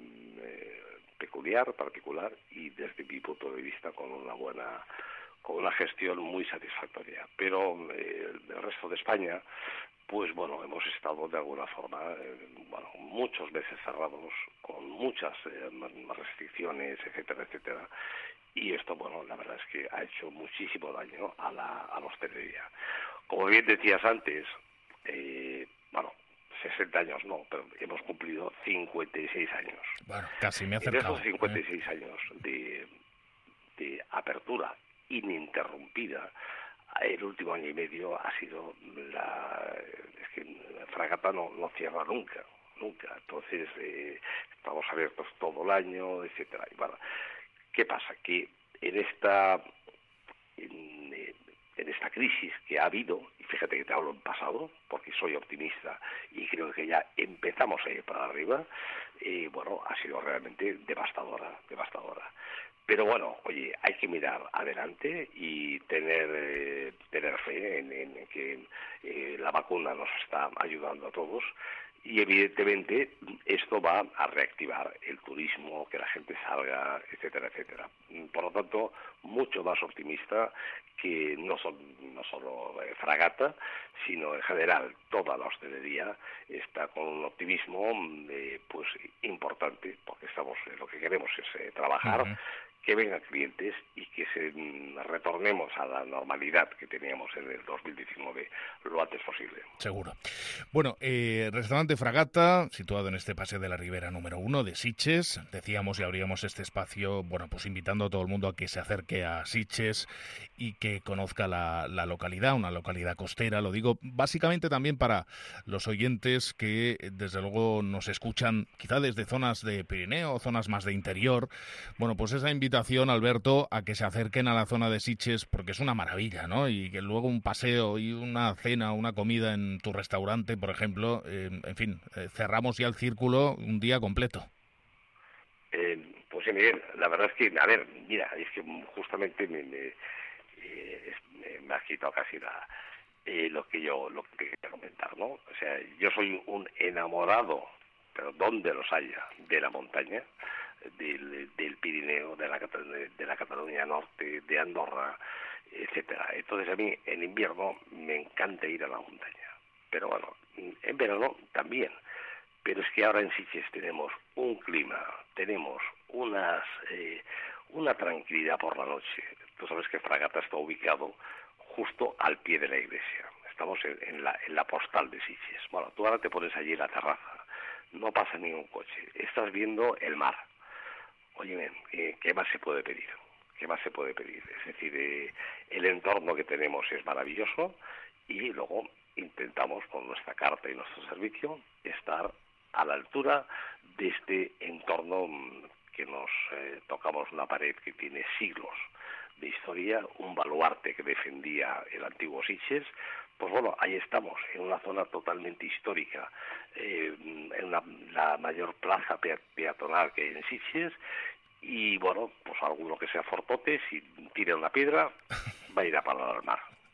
particular, y desde mi punto de vista con una gestión muy satisfactoria. Pero el resto de España, pues bueno, hemos estado de alguna forma, muchos meses cerrados, con muchas restricciones, etcétera, y esto, bueno, la verdad es que ha hecho muchísimo daño a la hostelería. Como bien decías antes, 60 años no, pero hemos cumplido 56 años. Bueno, casi me he En acercado. esos 56 años de apertura ininterrumpida, el último año y medio ha sido es que Fragata no cierra nunca. Entonces, estamos abiertos todo el año, etcétera. Y bueno, ¿qué pasa? Que en esta crisis que ha habido, y fíjate que te hablo en pasado, porque soy optimista y creo que ya empezamos a ir para arriba, ha sido realmente devastadora. Pero bueno, oye, hay que mirar adelante y tener fe en que la vacuna nos está ayudando a todos. Y evidentemente esto va a reactivar el turismo, que la gente salga, etcétera. Por lo tanto, mucho más optimista que no solo Fragata, sino en general toda la hostelería está con un optimismo pues importante, porque lo que queremos es trabajar, que vengan clientes y que retornemos a la normalidad que teníamos en el 2019 lo antes posible. Seguro. Bueno, restaurante Fragata, situado en este Paseo de la Ribera número 1 de Sitges. Decíamos y abríamos este espacio, bueno, pues invitando a todo el mundo a que se acerque a Sitges y que conozca la localidad, una localidad costera. Lo digo básicamente también para los oyentes que desde luego nos escuchan quizá desde zonas de Pirineo, zonas más de interior. Bueno, pues esa invitación, Alberto, a que se acerquen a la zona de Sitges, porque es una maravilla, ¿no? Y que luego un paseo y una cena, una comida en tu restaurante, por ejemplo, en fin, cerramos ya el círculo un día completo. Pues sí, Miguel, la verdad es que, a ver, mira, es que justamente me has quitado casi lo que quería comentar, ¿no? O sea, yo soy un enamorado, pero donde los haya, de la montaña, del Pirineo, de la Cataluña Norte, de Andorra, etcétera. Entonces a mí en invierno me encanta ir a la montaña, pero bueno, en verano también. Pero es que ahora en Sitges tenemos un clima, tenemos una tranquilidad por la noche. Tú sabes que Fragata está ubicado justo al pie de la iglesia. Estamos en la postal de Sitges. Bueno, tú ahora te pones allí en la terraza, no pasa ningún coche, estás viendo el mar. Oye, ¿qué más se puede pedir? Es decir, el entorno que tenemos es maravilloso y luego intentamos con nuestra carta y nuestro servicio estar a la altura de este entorno que nos tocamos una pared que tiene siglos de historia, un baluarte que defendía el antiguo Sitges. Pues bueno, ahí estamos, en una zona totalmente histórica, en la mayor plaza peatonal que hay en Sitges, y bueno, pues alguno que sea fortote, si tira una piedra, va a ir a parar al mar.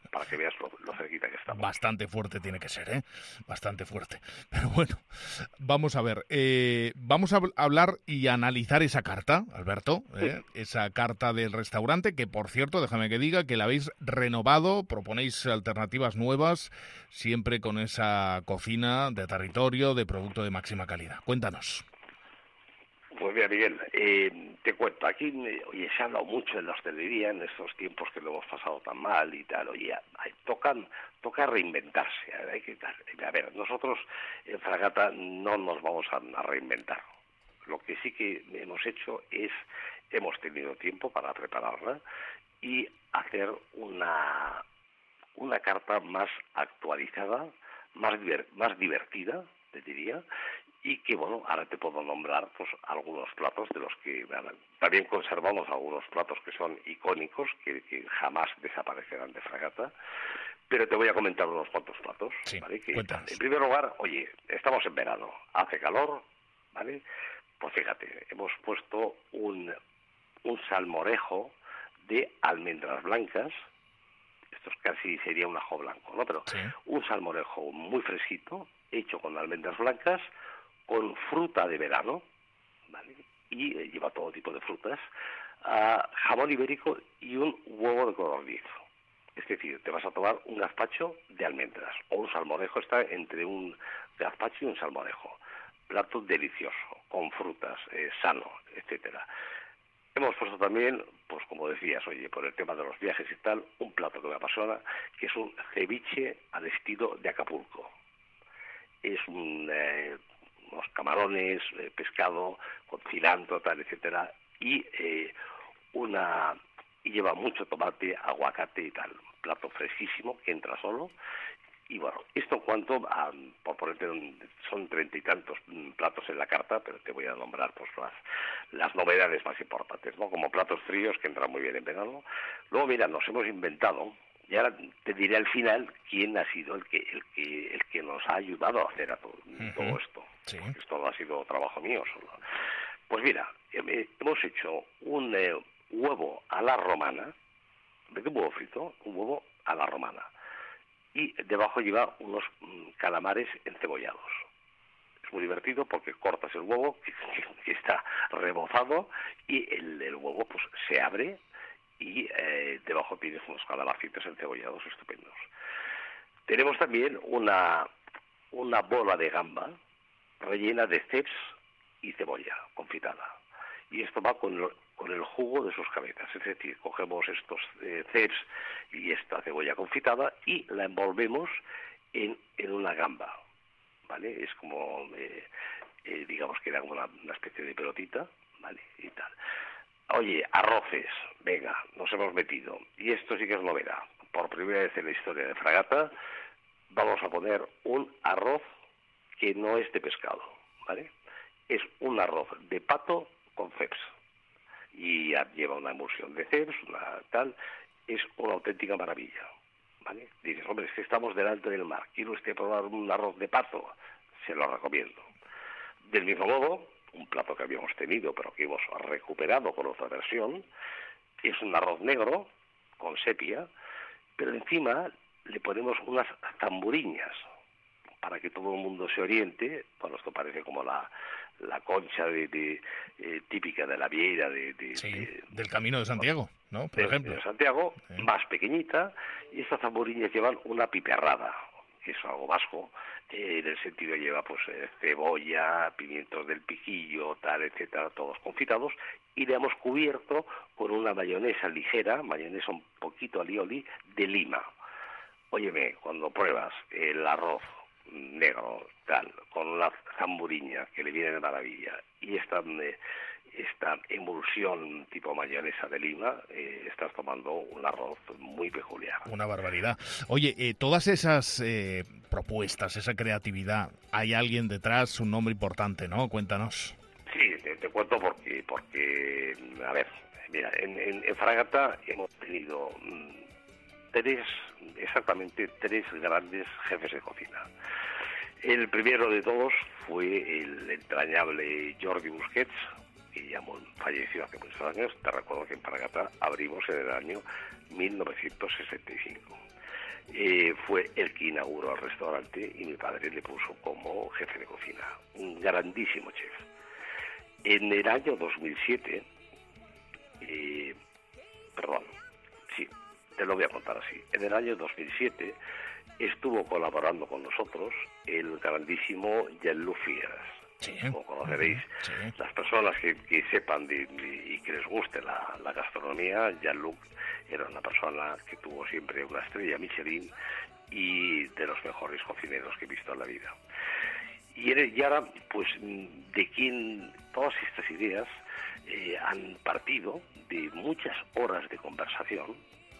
para que veas lo cerquita que estamos. Bastante fuerte tiene que ser, ¿eh? Bastante fuerte. Pero bueno, vamos a ver. Vamos a hablar y analizar esa carta, Alberto, esa carta del restaurante, que por cierto, déjame que diga que la habéis renovado, proponéis alternativas nuevas, siempre con esa cocina de territorio, de producto de máxima calidad. Cuéntanos. Pues mira, Miguel, te cuento, aquí oye, se ha hablado mucho en la hostelería en estos tiempos que lo hemos pasado tan mal y tal, oye, toca reinventarse, hay que tal. A ver, nosotros en Fragata no nos vamos a reinventar. Lo que sí que hemos hecho es, hemos tenido tiempo para prepararla y hacer una carta más actualizada, más divertida, te diría, y que, bueno, ahora te puedo nombrar pues algunos platos de los que también conservamos algunos platos que son icónicos, que jamás desaparecerán de Fragata, pero te voy a comentar unos cuantos platos, ¿vale? Que, en primer lugar, oye, estamos en verano, hace calor, ¿vale? Pues fíjate, hemos puesto un salmorejo de almendras blancas. Esto casi sería un ajo blanco, ¿no? Pero un salmorejo muy fresquito, hecho con almendras blancas, con fruta de verano, ¿vale? Y lleva todo tipo de frutas, jamón ibérico y un huevo de codorniz. Es decir, te vas a tomar un gazpacho de almendras, o un salmorejo, está entre un gazpacho y un salmorejo. Plato delicioso, con frutas, sano, etcétera. Hemos puesto también, pues como decías, oye, por el tema de los viajes y tal, un plato que me apasiona, que es un ceviche al estilo de Acapulco. Es unos camarones, pescado, con cilantro, tal, etcétera, y lleva mucho tomate, aguacate y tal. Un plato fresquísimo que entra solo. Y bueno, esto en cuanto a, por ponerte, son 30 y tantos platos en la carta, pero te voy a nombrar pues las novedades más importantes, ¿no? Como platos fríos que entran muy bien en verano. Luego, mira, nos hemos inventado, y ahora te diré al final quién ha sido el que nos ha ayudado a hacer todo esto. Sí. Esto no ha sido trabajo mío solo. Pues mira, hemos hecho un huevo a la romana, ¿ves un huevo frito? Un huevo a la romana. Y debajo lleva unos calamares encebollados. Es muy divertido porque cortas el huevo, que está rebozado, y el huevo pues se abre y debajo tienes unos calamarcitos encebollados estupendos. Tenemos también una bola de gamba rellena de ceps y cebolla confitada. Y esto va con el jugo de sus cabezas. Es decir, cogemos estos ceps y esta cebolla confitada y la envolvemos en una gamba, ¿vale? Es como, digamos que era como una especie de pelotita, ¿vale? Y tal. Oye, arroces, venga, nos hemos metido. Y esto sí que es novedad. Por primera vez en la historia de Fragata vamos a poner un arroz que no es de pescado, ¿vale? Es un arroz de pato con ceps. Y lleva una emulsión de ceps, es una auténtica maravilla, ¿vale? Dices, hombre, es que estamos delante del mar, quiere usted probar un arroz de pato, se lo recomiendo. Del mismo modo, un plato que habíamos tenido, pero que hemos recuperado con otra versión, es un arroz negro con sepia, pero encima le ponemos unas zamburiñas, para que todo el mundo se oriente. Bueno, esto parece como la concha típica de la vieira del Camino de Santiago, ¿no? Por ejemplo. De Santiago, más pequeñita, y estas zamburiñas llevan una piperrada, que es algo vasco, en el sentido lleva pues cebolla, pimientos del piquillo, tal, etcétera, todos confitados, y le hemos cubierto con una mayonesa ligera, mayonesa un poquito alioli, de Lima. Óyeme, cuando pruebas el arroz negro, tal, con una zamburiña que le viene de maravilla, y esta emulsión tipo mayonesa de Lima, estás tomando un arroz muy peculiar. Una barbaridad. Oye, todas esas propuestas, esa creatividad, hay alguien detrás, un nombre importante, ¿no? Cuéntanos. Sí, te cuento porque, a ver, mira, en Fragata hemos tenido exactamente tres grandes jefes de cocina. El primero de todos fue el entrañable Jordi Busquets, que ya falleció hace muchos años. Te recuerdo que en Fragata abrimos en el año 1965. fue el que inauguró el restaurante y mi padre le puso como jefe de cocina. Un grandísimo chef. En el año 2007, te lo voy a contar así. En el año 2007 estuvo colaborando con nosotros el grandísimo Jean-Luc Figueras. Sí. Como conoceréis, sí. Las personas que sepan y que les guste la gastronomía, Jean-Luc era una persona que tuvo siempre una estrella Michelin y de los mejores cocineros que he visto en la vida. Y ahora, pues, de quien todas estas ideas han partido de muchas horas de conversación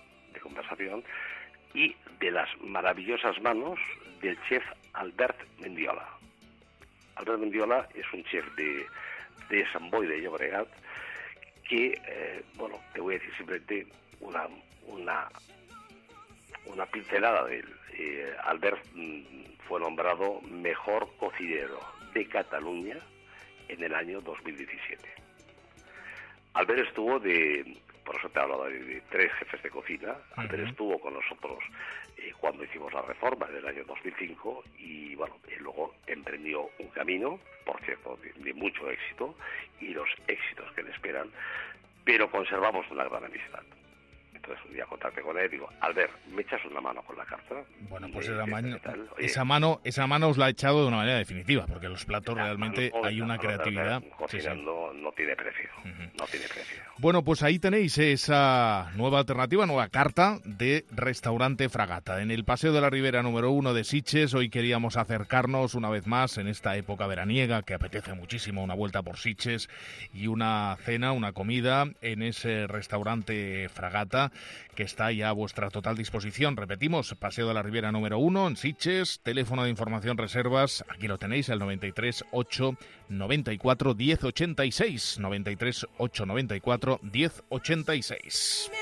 y de las maravillosas manos del chef Albert Mendiola. Albert Mendiola es un chef de Sant Boi de Llobregat que, te voy a decir simplemente una pincelada de él. Albert fue nombrado mejor cocinero de Cataluña en el año 2017. Albert estuvo por eso te he hablado de 3 jefes de cocina. Albert estuvo con nosotros cuando hicimos la reforma en el año 2005 y él luego emprendió un camino, por cierto, de mucho éxito y los éxitos que le esperan, pero conservamos una gran amistad. Entonces un día contacté con él y digo, Albert, ¿me echas una mano con la carta? Bueno, pues esa mano os la ha echado de una manera definitiva, porque los platos realmente hay una creatividad. Cocinando no tiene precio, no tiene precio. Bueno, pues ahí tenéis esa nueva alternativa, nueva carta de Restaurante Fragata. En el Paseo de la Ribera número 1 de Sitges, hoy queríamos acercarnos una vez más en esta época veraniega, que apetece muchísimo una vuelta por Sitges y una cena, una comida en ese Restaurante Fragata, que está ya a vuestra total disposición. Repetimos, Paseo de la Ribera número 1 en Sitges, teléfono de información reservas, aquí lo tenéis, el 93 8 94 10 86, 93 8 94 10 86.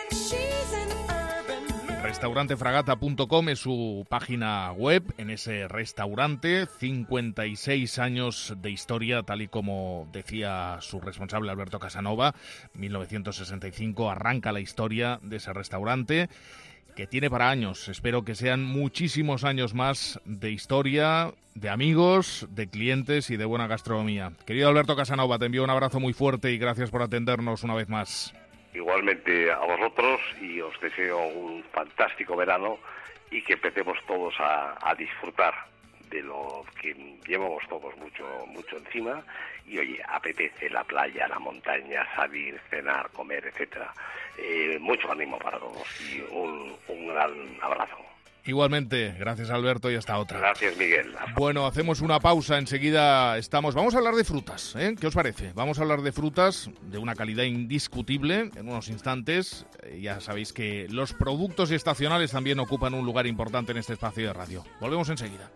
Restaurantefragata.com es su página web. En ese restaurante, 56 años de historia, tal y como decía su responsable Alberto Casanova. 1965 arranca la historia de ese restaurante, que tiene para años. Espero que sean muchísimos años más de historia, de amigos, de clientes y de buena gastronomía. Querido Alberto Casanova, te envío un abrazo muy fuerte y gracias por atendernos una vez más. Igualmente a vosotros, y os deseo un fantástico verano y que empecemos todos a disfrutar de lo que llevamos todos mucho encima. Y oye, apetece la playa, la montaña, salir, cenar, comer, etcétera. Mucho ánimo para todos y un gran abrazo. Igualmente, gracias Alberto y hasta otra. Gracias Miguel. Bueno, hacemos una pausa, enseguida estamos. Vamos a hablar de frutas, ¿eh? ¿Qué os parece? Vamos a hablar de frutas de una calidad indiscutible en unos instantes. Ya sabéis que los productos estacionales también ocupan un lugar importante en este espacio de radio. Volvemos enseguida.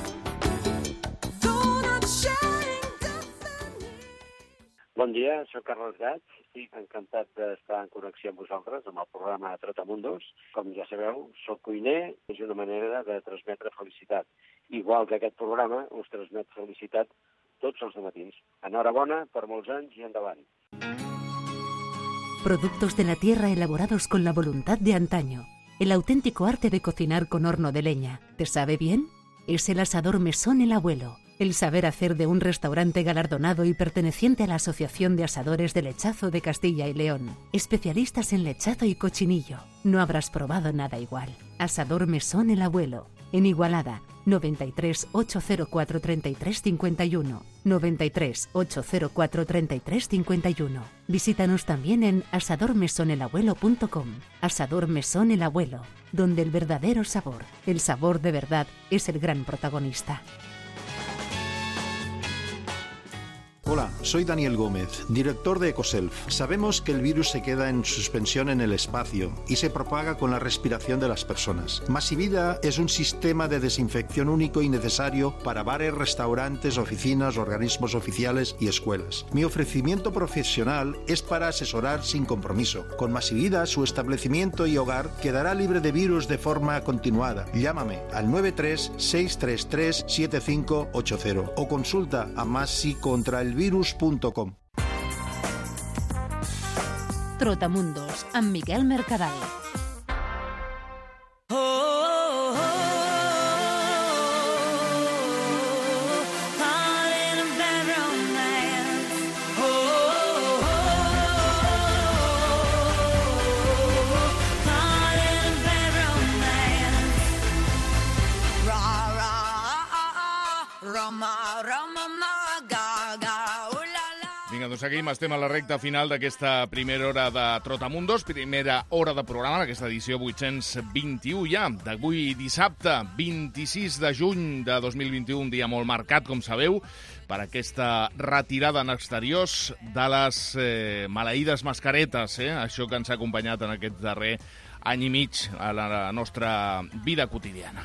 Bon dia, soc Carles Gats i encantat d'estar en connexió amb vosaltres, amb el programa Trotamundos. Com ja sabeu, soc cuiner, és una manera de transmetre felicitat. Igual que aquest programa us transmet felicitat tots els matins. Enhorabona per molts anys i endavant. Productos de la tierra elaborados con la voluntad de antaño. El auténtico arte de cocinar con horno de leña. ¿Te sabe bien? Es el asador Mesón El Abuelo. El saber hacer de un restaurante galardonado y perteneciente a la Asociación de Asadores de Lechazo de Castilla y León. Especialistas en lechado y cochinillo. No habrás probado nada igual. Asador Mesón El Abuelo. En Igualada, 93 804 33 51. 93 804 33 51. Visítanos también en asadormesonelabuelo.com. Asador Mesón El Abuelo, donde el verdadero sabor, el sabor de verdad, es el gran protagonista. Hola, soy Daniel Gómez, director de Ecoself. Sabemos que el virus se queda en suspensión en el espacio y se propaga con la respiración de las personas. Masivida es un sistema de desinfección único y necesario para bares, restaurantes, oficinas, organismos oficiales y escuelas. Mi ofrecimiento profesional es para asesorar sin compromiso. Con Masivida, su establecimiento y hogar quedará libre de virus de forma continuada. Llámame al 93 633 7580 o consulta a masicontraelvirus.com. Trotamundos, amb Miquel Mercadal. Doncs seguim, estem a la recta final d'aquesta primera hora de Trotamundos, primera hora de programa, aquesta edició 821 ja, d'avui dissabte, 26 de juny de 2021, un dia molt marcat, com sabeu, per aquesta retirada en exteriors de les maleïdes mascaretes, això que ens ha acompanyat en aquest darrer any i mig a la nostra vida quotidiana.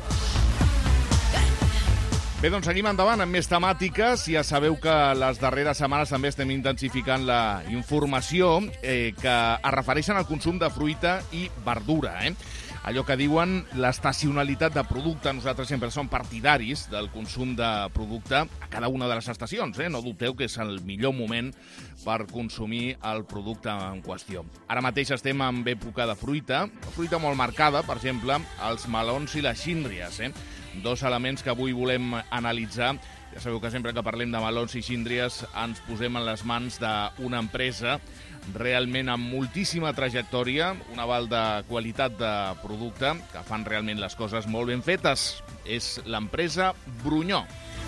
Bé, doncs seguim endavant amb més temàtiques. Ja sabeu que les darreres setmanes també estem intensificant la informació que es refereixen al consum de fruita i verdura. Allò que diuen l'estacionalitat de producte. Nosaltres sempre som partidaris del consum de producte a cada una de les estacions. No dubteu que és el millor moment per consumir el producte en qüestió. Ara mateix estem en època de fruita molt marcada, per exemple, els melons i les síndries. Dos elements que avui volem analitzar. Ja sabeu que sempre que parlem de melons i síndries ens posem en les mans d'una empresa realment amb moltíssima trajectòria, un aval de qualitat de producte, que fan realment les coses molt ben fetes. És l'empresa Brunyó.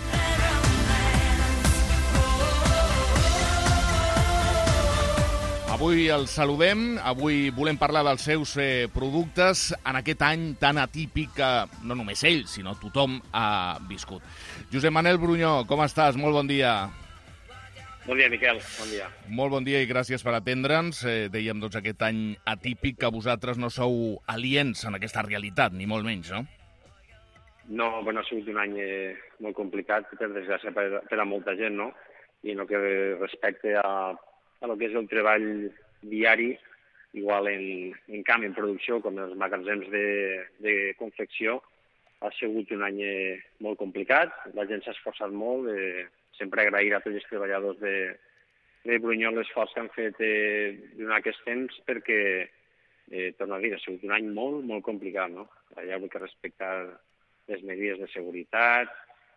Avui els saludem, avui volem parlar dels seus productes en aquest any tan atípic que no només ell, sinó tothom ha viscut. Josep Manel Brunyó, com estàs? Molt bon dia. Bon dia, Miquel, bon dia. Molt bon dia i gràcies per atendre'ns. Dèiem, doncs, aquest any atípic que vosaltres no sou aliens en aquesta realitat, ni molt menys, no? No, bueno, ha sigut un any molt complicat, per desgràcia, per a molta gent, no? I en el que respecte a el que és el treball diari, igual en camp, en producció, com els magatzems de confecció, ha sigut un any molt complicat, la gent s'ha esforçat molt, sempre agrair a tots els treballadors de Brunyó l'esforç que han fet durant aquest temps, perquè, torno a dir, ha sigut un any molt, molt complicat, no? Allà vull que respectar les mesures de seguretat,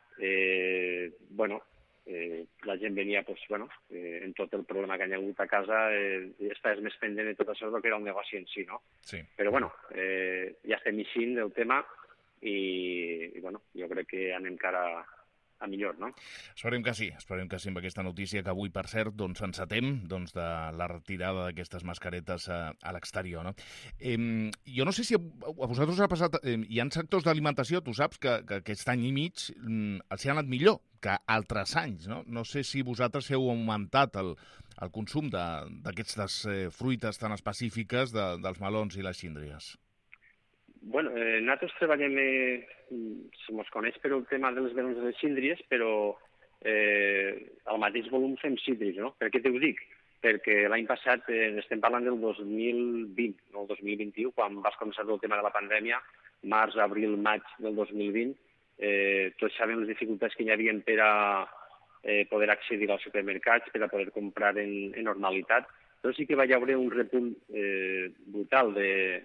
la gent venia, en tot el problema que hi ha hagut a casa, estaves més pendent de tot això del que era el negoci en si, no? Sí. Però, ja estem eixint del tema i jo crec que anem cara a millor, no? Esperem que sí amb aquesta notícia que avui, per cert, encetem de la retirada d'aquestes mascaretes a l'exterior, no? Jo no sé si a vosaltres us ha passat... Hi ha sectors d'alimentació, tu saps, que aquest any i mig els ha anat millor que altres anys, no? No sé si vosaltres heu augmentat el consum d'aquestes fruites tan específiques dels melons i les síndries. Bueno, nosaltres treballem, se mos coneix per el tema de les melons i les síndries, però al mateix volum fem cítrics, no? Per què t'ho dic? Perquè l'any passat, estem parlant del 2020, no el 2021, quan vas començar el tema de la pandèmia, març, abril, maig del 2020, tots sabem les dificultats que hi havia per a poder accedir als supermercats, per a poder comprar en normalitat, però sí que va haver un repunt brutal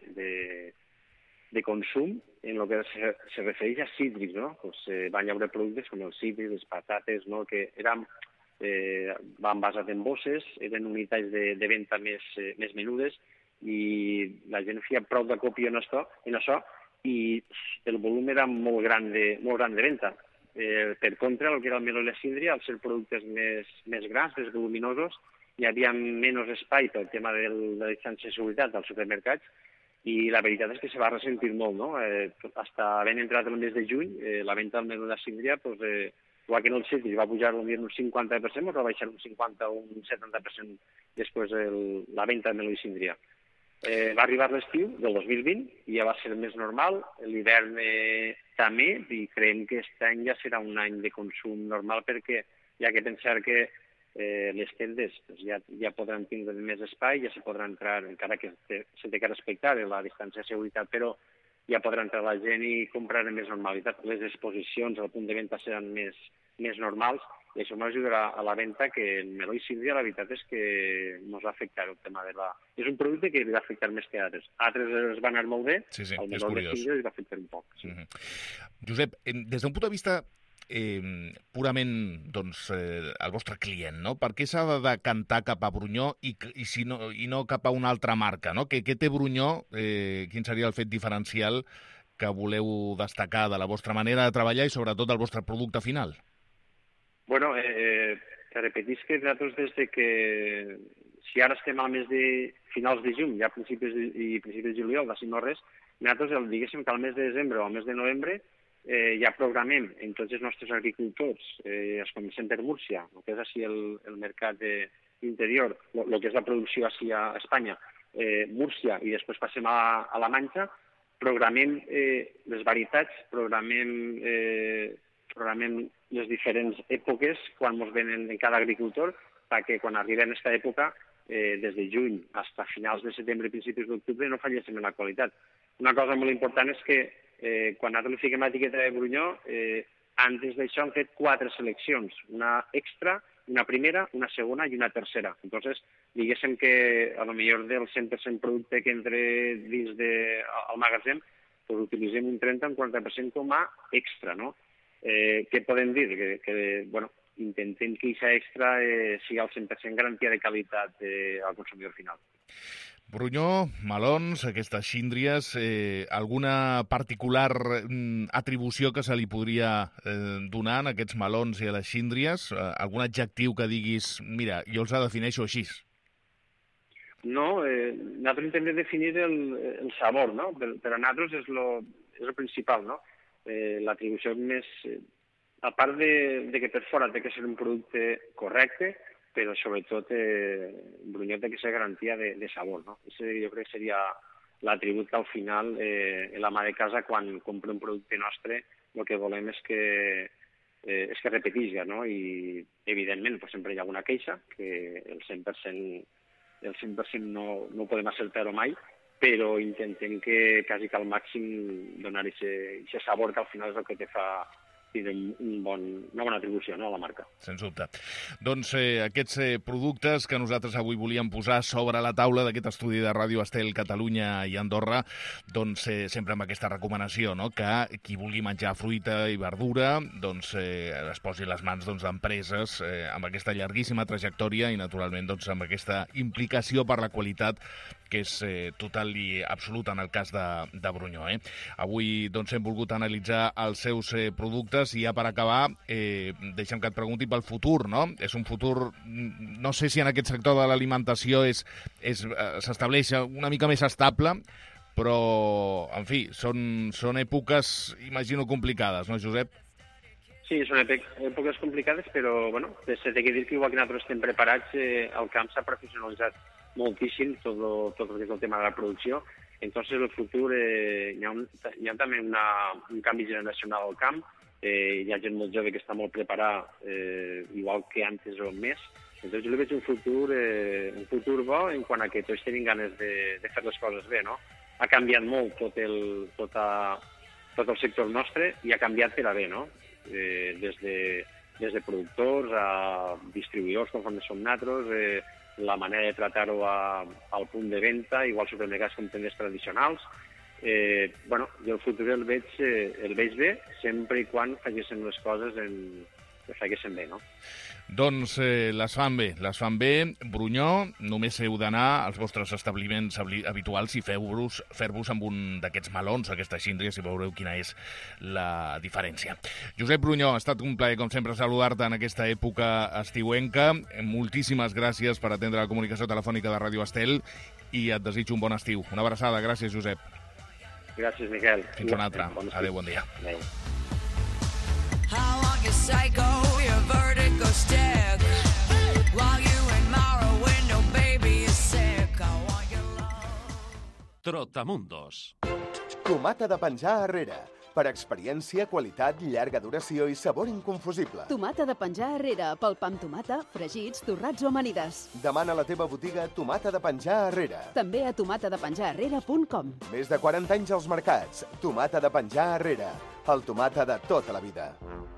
de consum en el que se refereix a cítrics, no? Van haver productes com els cítrics, les patates, no? Que van basats en bosses, eren unitats de venda més menudes i la gent feia prou de còpia en això i el volum era molt gran de venda. Per contra, el que era el meló i la síndria, al ser productes més grans, més voluminosos, hi havia menys espai pel tema de la distància de seguretat dels supermercats i la veritat és que se va ressentir molt, no? Hasta havent entrat el mes de juny, la venda del meló i la síndria, igual que en el cítric va pujar un 50%, va baixar un 50 o un 70% després la venda del meló i síndria. Va arribar l'estiu del 2020 i ja va ser més normal, l'hivern també, i creiem que aquest any ja serà un any de consum normal perquè hi ha que pensar que les tendes ja podran tindre més espai, ja se podrà entrar, encara que se té que respectar la distància de seguretat, però ja podrà entrar la gent i comprar amb més normalitat. Les exposicions al punt de venda seran més normals i això m'ajudarà a la venda, que el meló i síndria la veritat és que ens va afectar el tema de la... És un producte que li va afectar més que altres. Altres es van anar molt bé, el meló i la síndria li va afectar un poc. Sí. Josep, des d'un punt de vista purament el vostre client, no? Per què s'ha de decantar cap a Brunyó i no cap a una altra marca, no? Què té Brunyó? Quin seria el fet diferencial que voleu destacar de la vostra manera de treballar i sobretot del vostre producte final? Bueno, que repetisc que nosaltres des de que... Si ara estem al mes de finals de juny, ja principis de juliol, d'ací no res, nosaltres diguéssim que al mes de desembre o al mes de novembre ja programem en tots els nostres agricultors, es comencem per Múrcia, el que és així el mercat interior, el que és la producció així a Espanya, Múrcia, i després passem a la Manxa, programem les varietats, programem les diferents èpoques quan ens venen en cada agricultor, perquè quan arribem a aquesta època, des de juny fins a finals de setembre i principis d'octubre, no falléssim en la qualitat. Una cosa molt important és que quan nosaltres li fiquem l'etiqueta de Brunyó, antes d'això hem fet 4 seleccions, una extra, una primera, una segona i una tercera. Entonces, diguéssim que a lo millor del 100% producte que entra dins del magatzem, pues utilitzem un 30 o un 40% com a extra, no? Què podem dir? Que bueno, intentem que aquesta extra sigui al 100% garantia de qualitat al consumidor final. Brunyó, melons, aquestes síndries, alguna particular atribució que se li podria donar a aquests melons i a les síndries? Algun adjectiu que diguis, mira, jo els defineixo així? No, nosaltres intentem definir el sabor, no? Per a nosaltres és el principal, no? L'atribució més... A part de que per fora té que ser un producte correcte, però sobretot Brunyó té que ser garantia de sabor, no? Això jo crec que seria l'atribut que al final l'ama de casa, quan compra un producte nostre, el que volem és que repetisca, no? I, evidentment, sempre hi ha alguna queixa, que el 100% no ho podem acertar-ho mai, però intentem que quasi que al màxim donar aquest sabor que al final és el que te fa tindre una bona atribució, no, a la marca. Sens dubte. Doncs aquests productes que nosaltres avui volíem posar sobre la taula d'aquest estudi de Ràdio Estel Catalunya i Andorra, doncs sempre amb aquesta recomanació, no?, que qui vulgui menjar fruita i verdura doncs es posi les mans d'empreses amb aquesta llarguíssima trajectòria i naturalment doncs amb aquesta implicació per la qualitat que és total i absoluta en el cas de Brunyó. Avui doncs hem volgut analitzar els seus productes i ja per acabar, deixa'm que et pregunti pel futur, no? És un futur, no sé si en aquest sector de l'alimentació s'estableix una mica més estable, però, en fi, són èpoques, imagino, complicades, no, Josep? Sí, són èpoques complicades, però, bueno, s'ha de dir que igual que nosaltres estem preparats, el camp s'ha professionalitzat moltíssim tot el que és el tema de la producció. Entonces, el futur, hi ha també un canvi generacional al camp, hi ha gent molt jove que està molt preparada, igual que antes o més. Entonces, jo li veig un futur bo en quant a que tots tenim ganes de fer les coses bé, no? Ha canviat molt tot el sector nostre i ha canviat per a bé, no? Des de productors a distribuïdors, conforme som nosaltres, la manera de tratar-ho al punt de venda, igual supermercats com tendes tradicionals. Jo el futur el veig bé, sempre i quan faguessin les coses que faguessin bé, no? Doncs les fan bé. Brunyó, només heu d'anar als vostres establiments habituals i fer-vos amb un d'aquests melons, aquestes síndries, i veureu quina és la diferència. Josep Brunyó, ha estat un plaer, com sempre, saludar-te en aquesta època estiuenca. Moltíssimes gràcies per atendre la comunicació telefònica de Ràdio Estel i et desitjo un bon estiu. Una abraçada. Gràcies, Josep. Gràcies, Miquel. Fins una altra. Adéu, bon dia. Adéu. How long is psycho, your vertigo stick while you admire a window, baby, is sick. I want your love. Trotamundos. Tomata de penjar arrere. Per experiència, qualitat, llarga duració i sabor inconfusible. Tomata de penjar arrere, pel pa amb tomata, fregits, torrats o amanides. Demana a la teva botiga Tomata de penjar arrere. També a tomatadepenjararrere.com. Més de 40 anys als mercats. Tomata de penjar arrere. El tomata de tota la vida.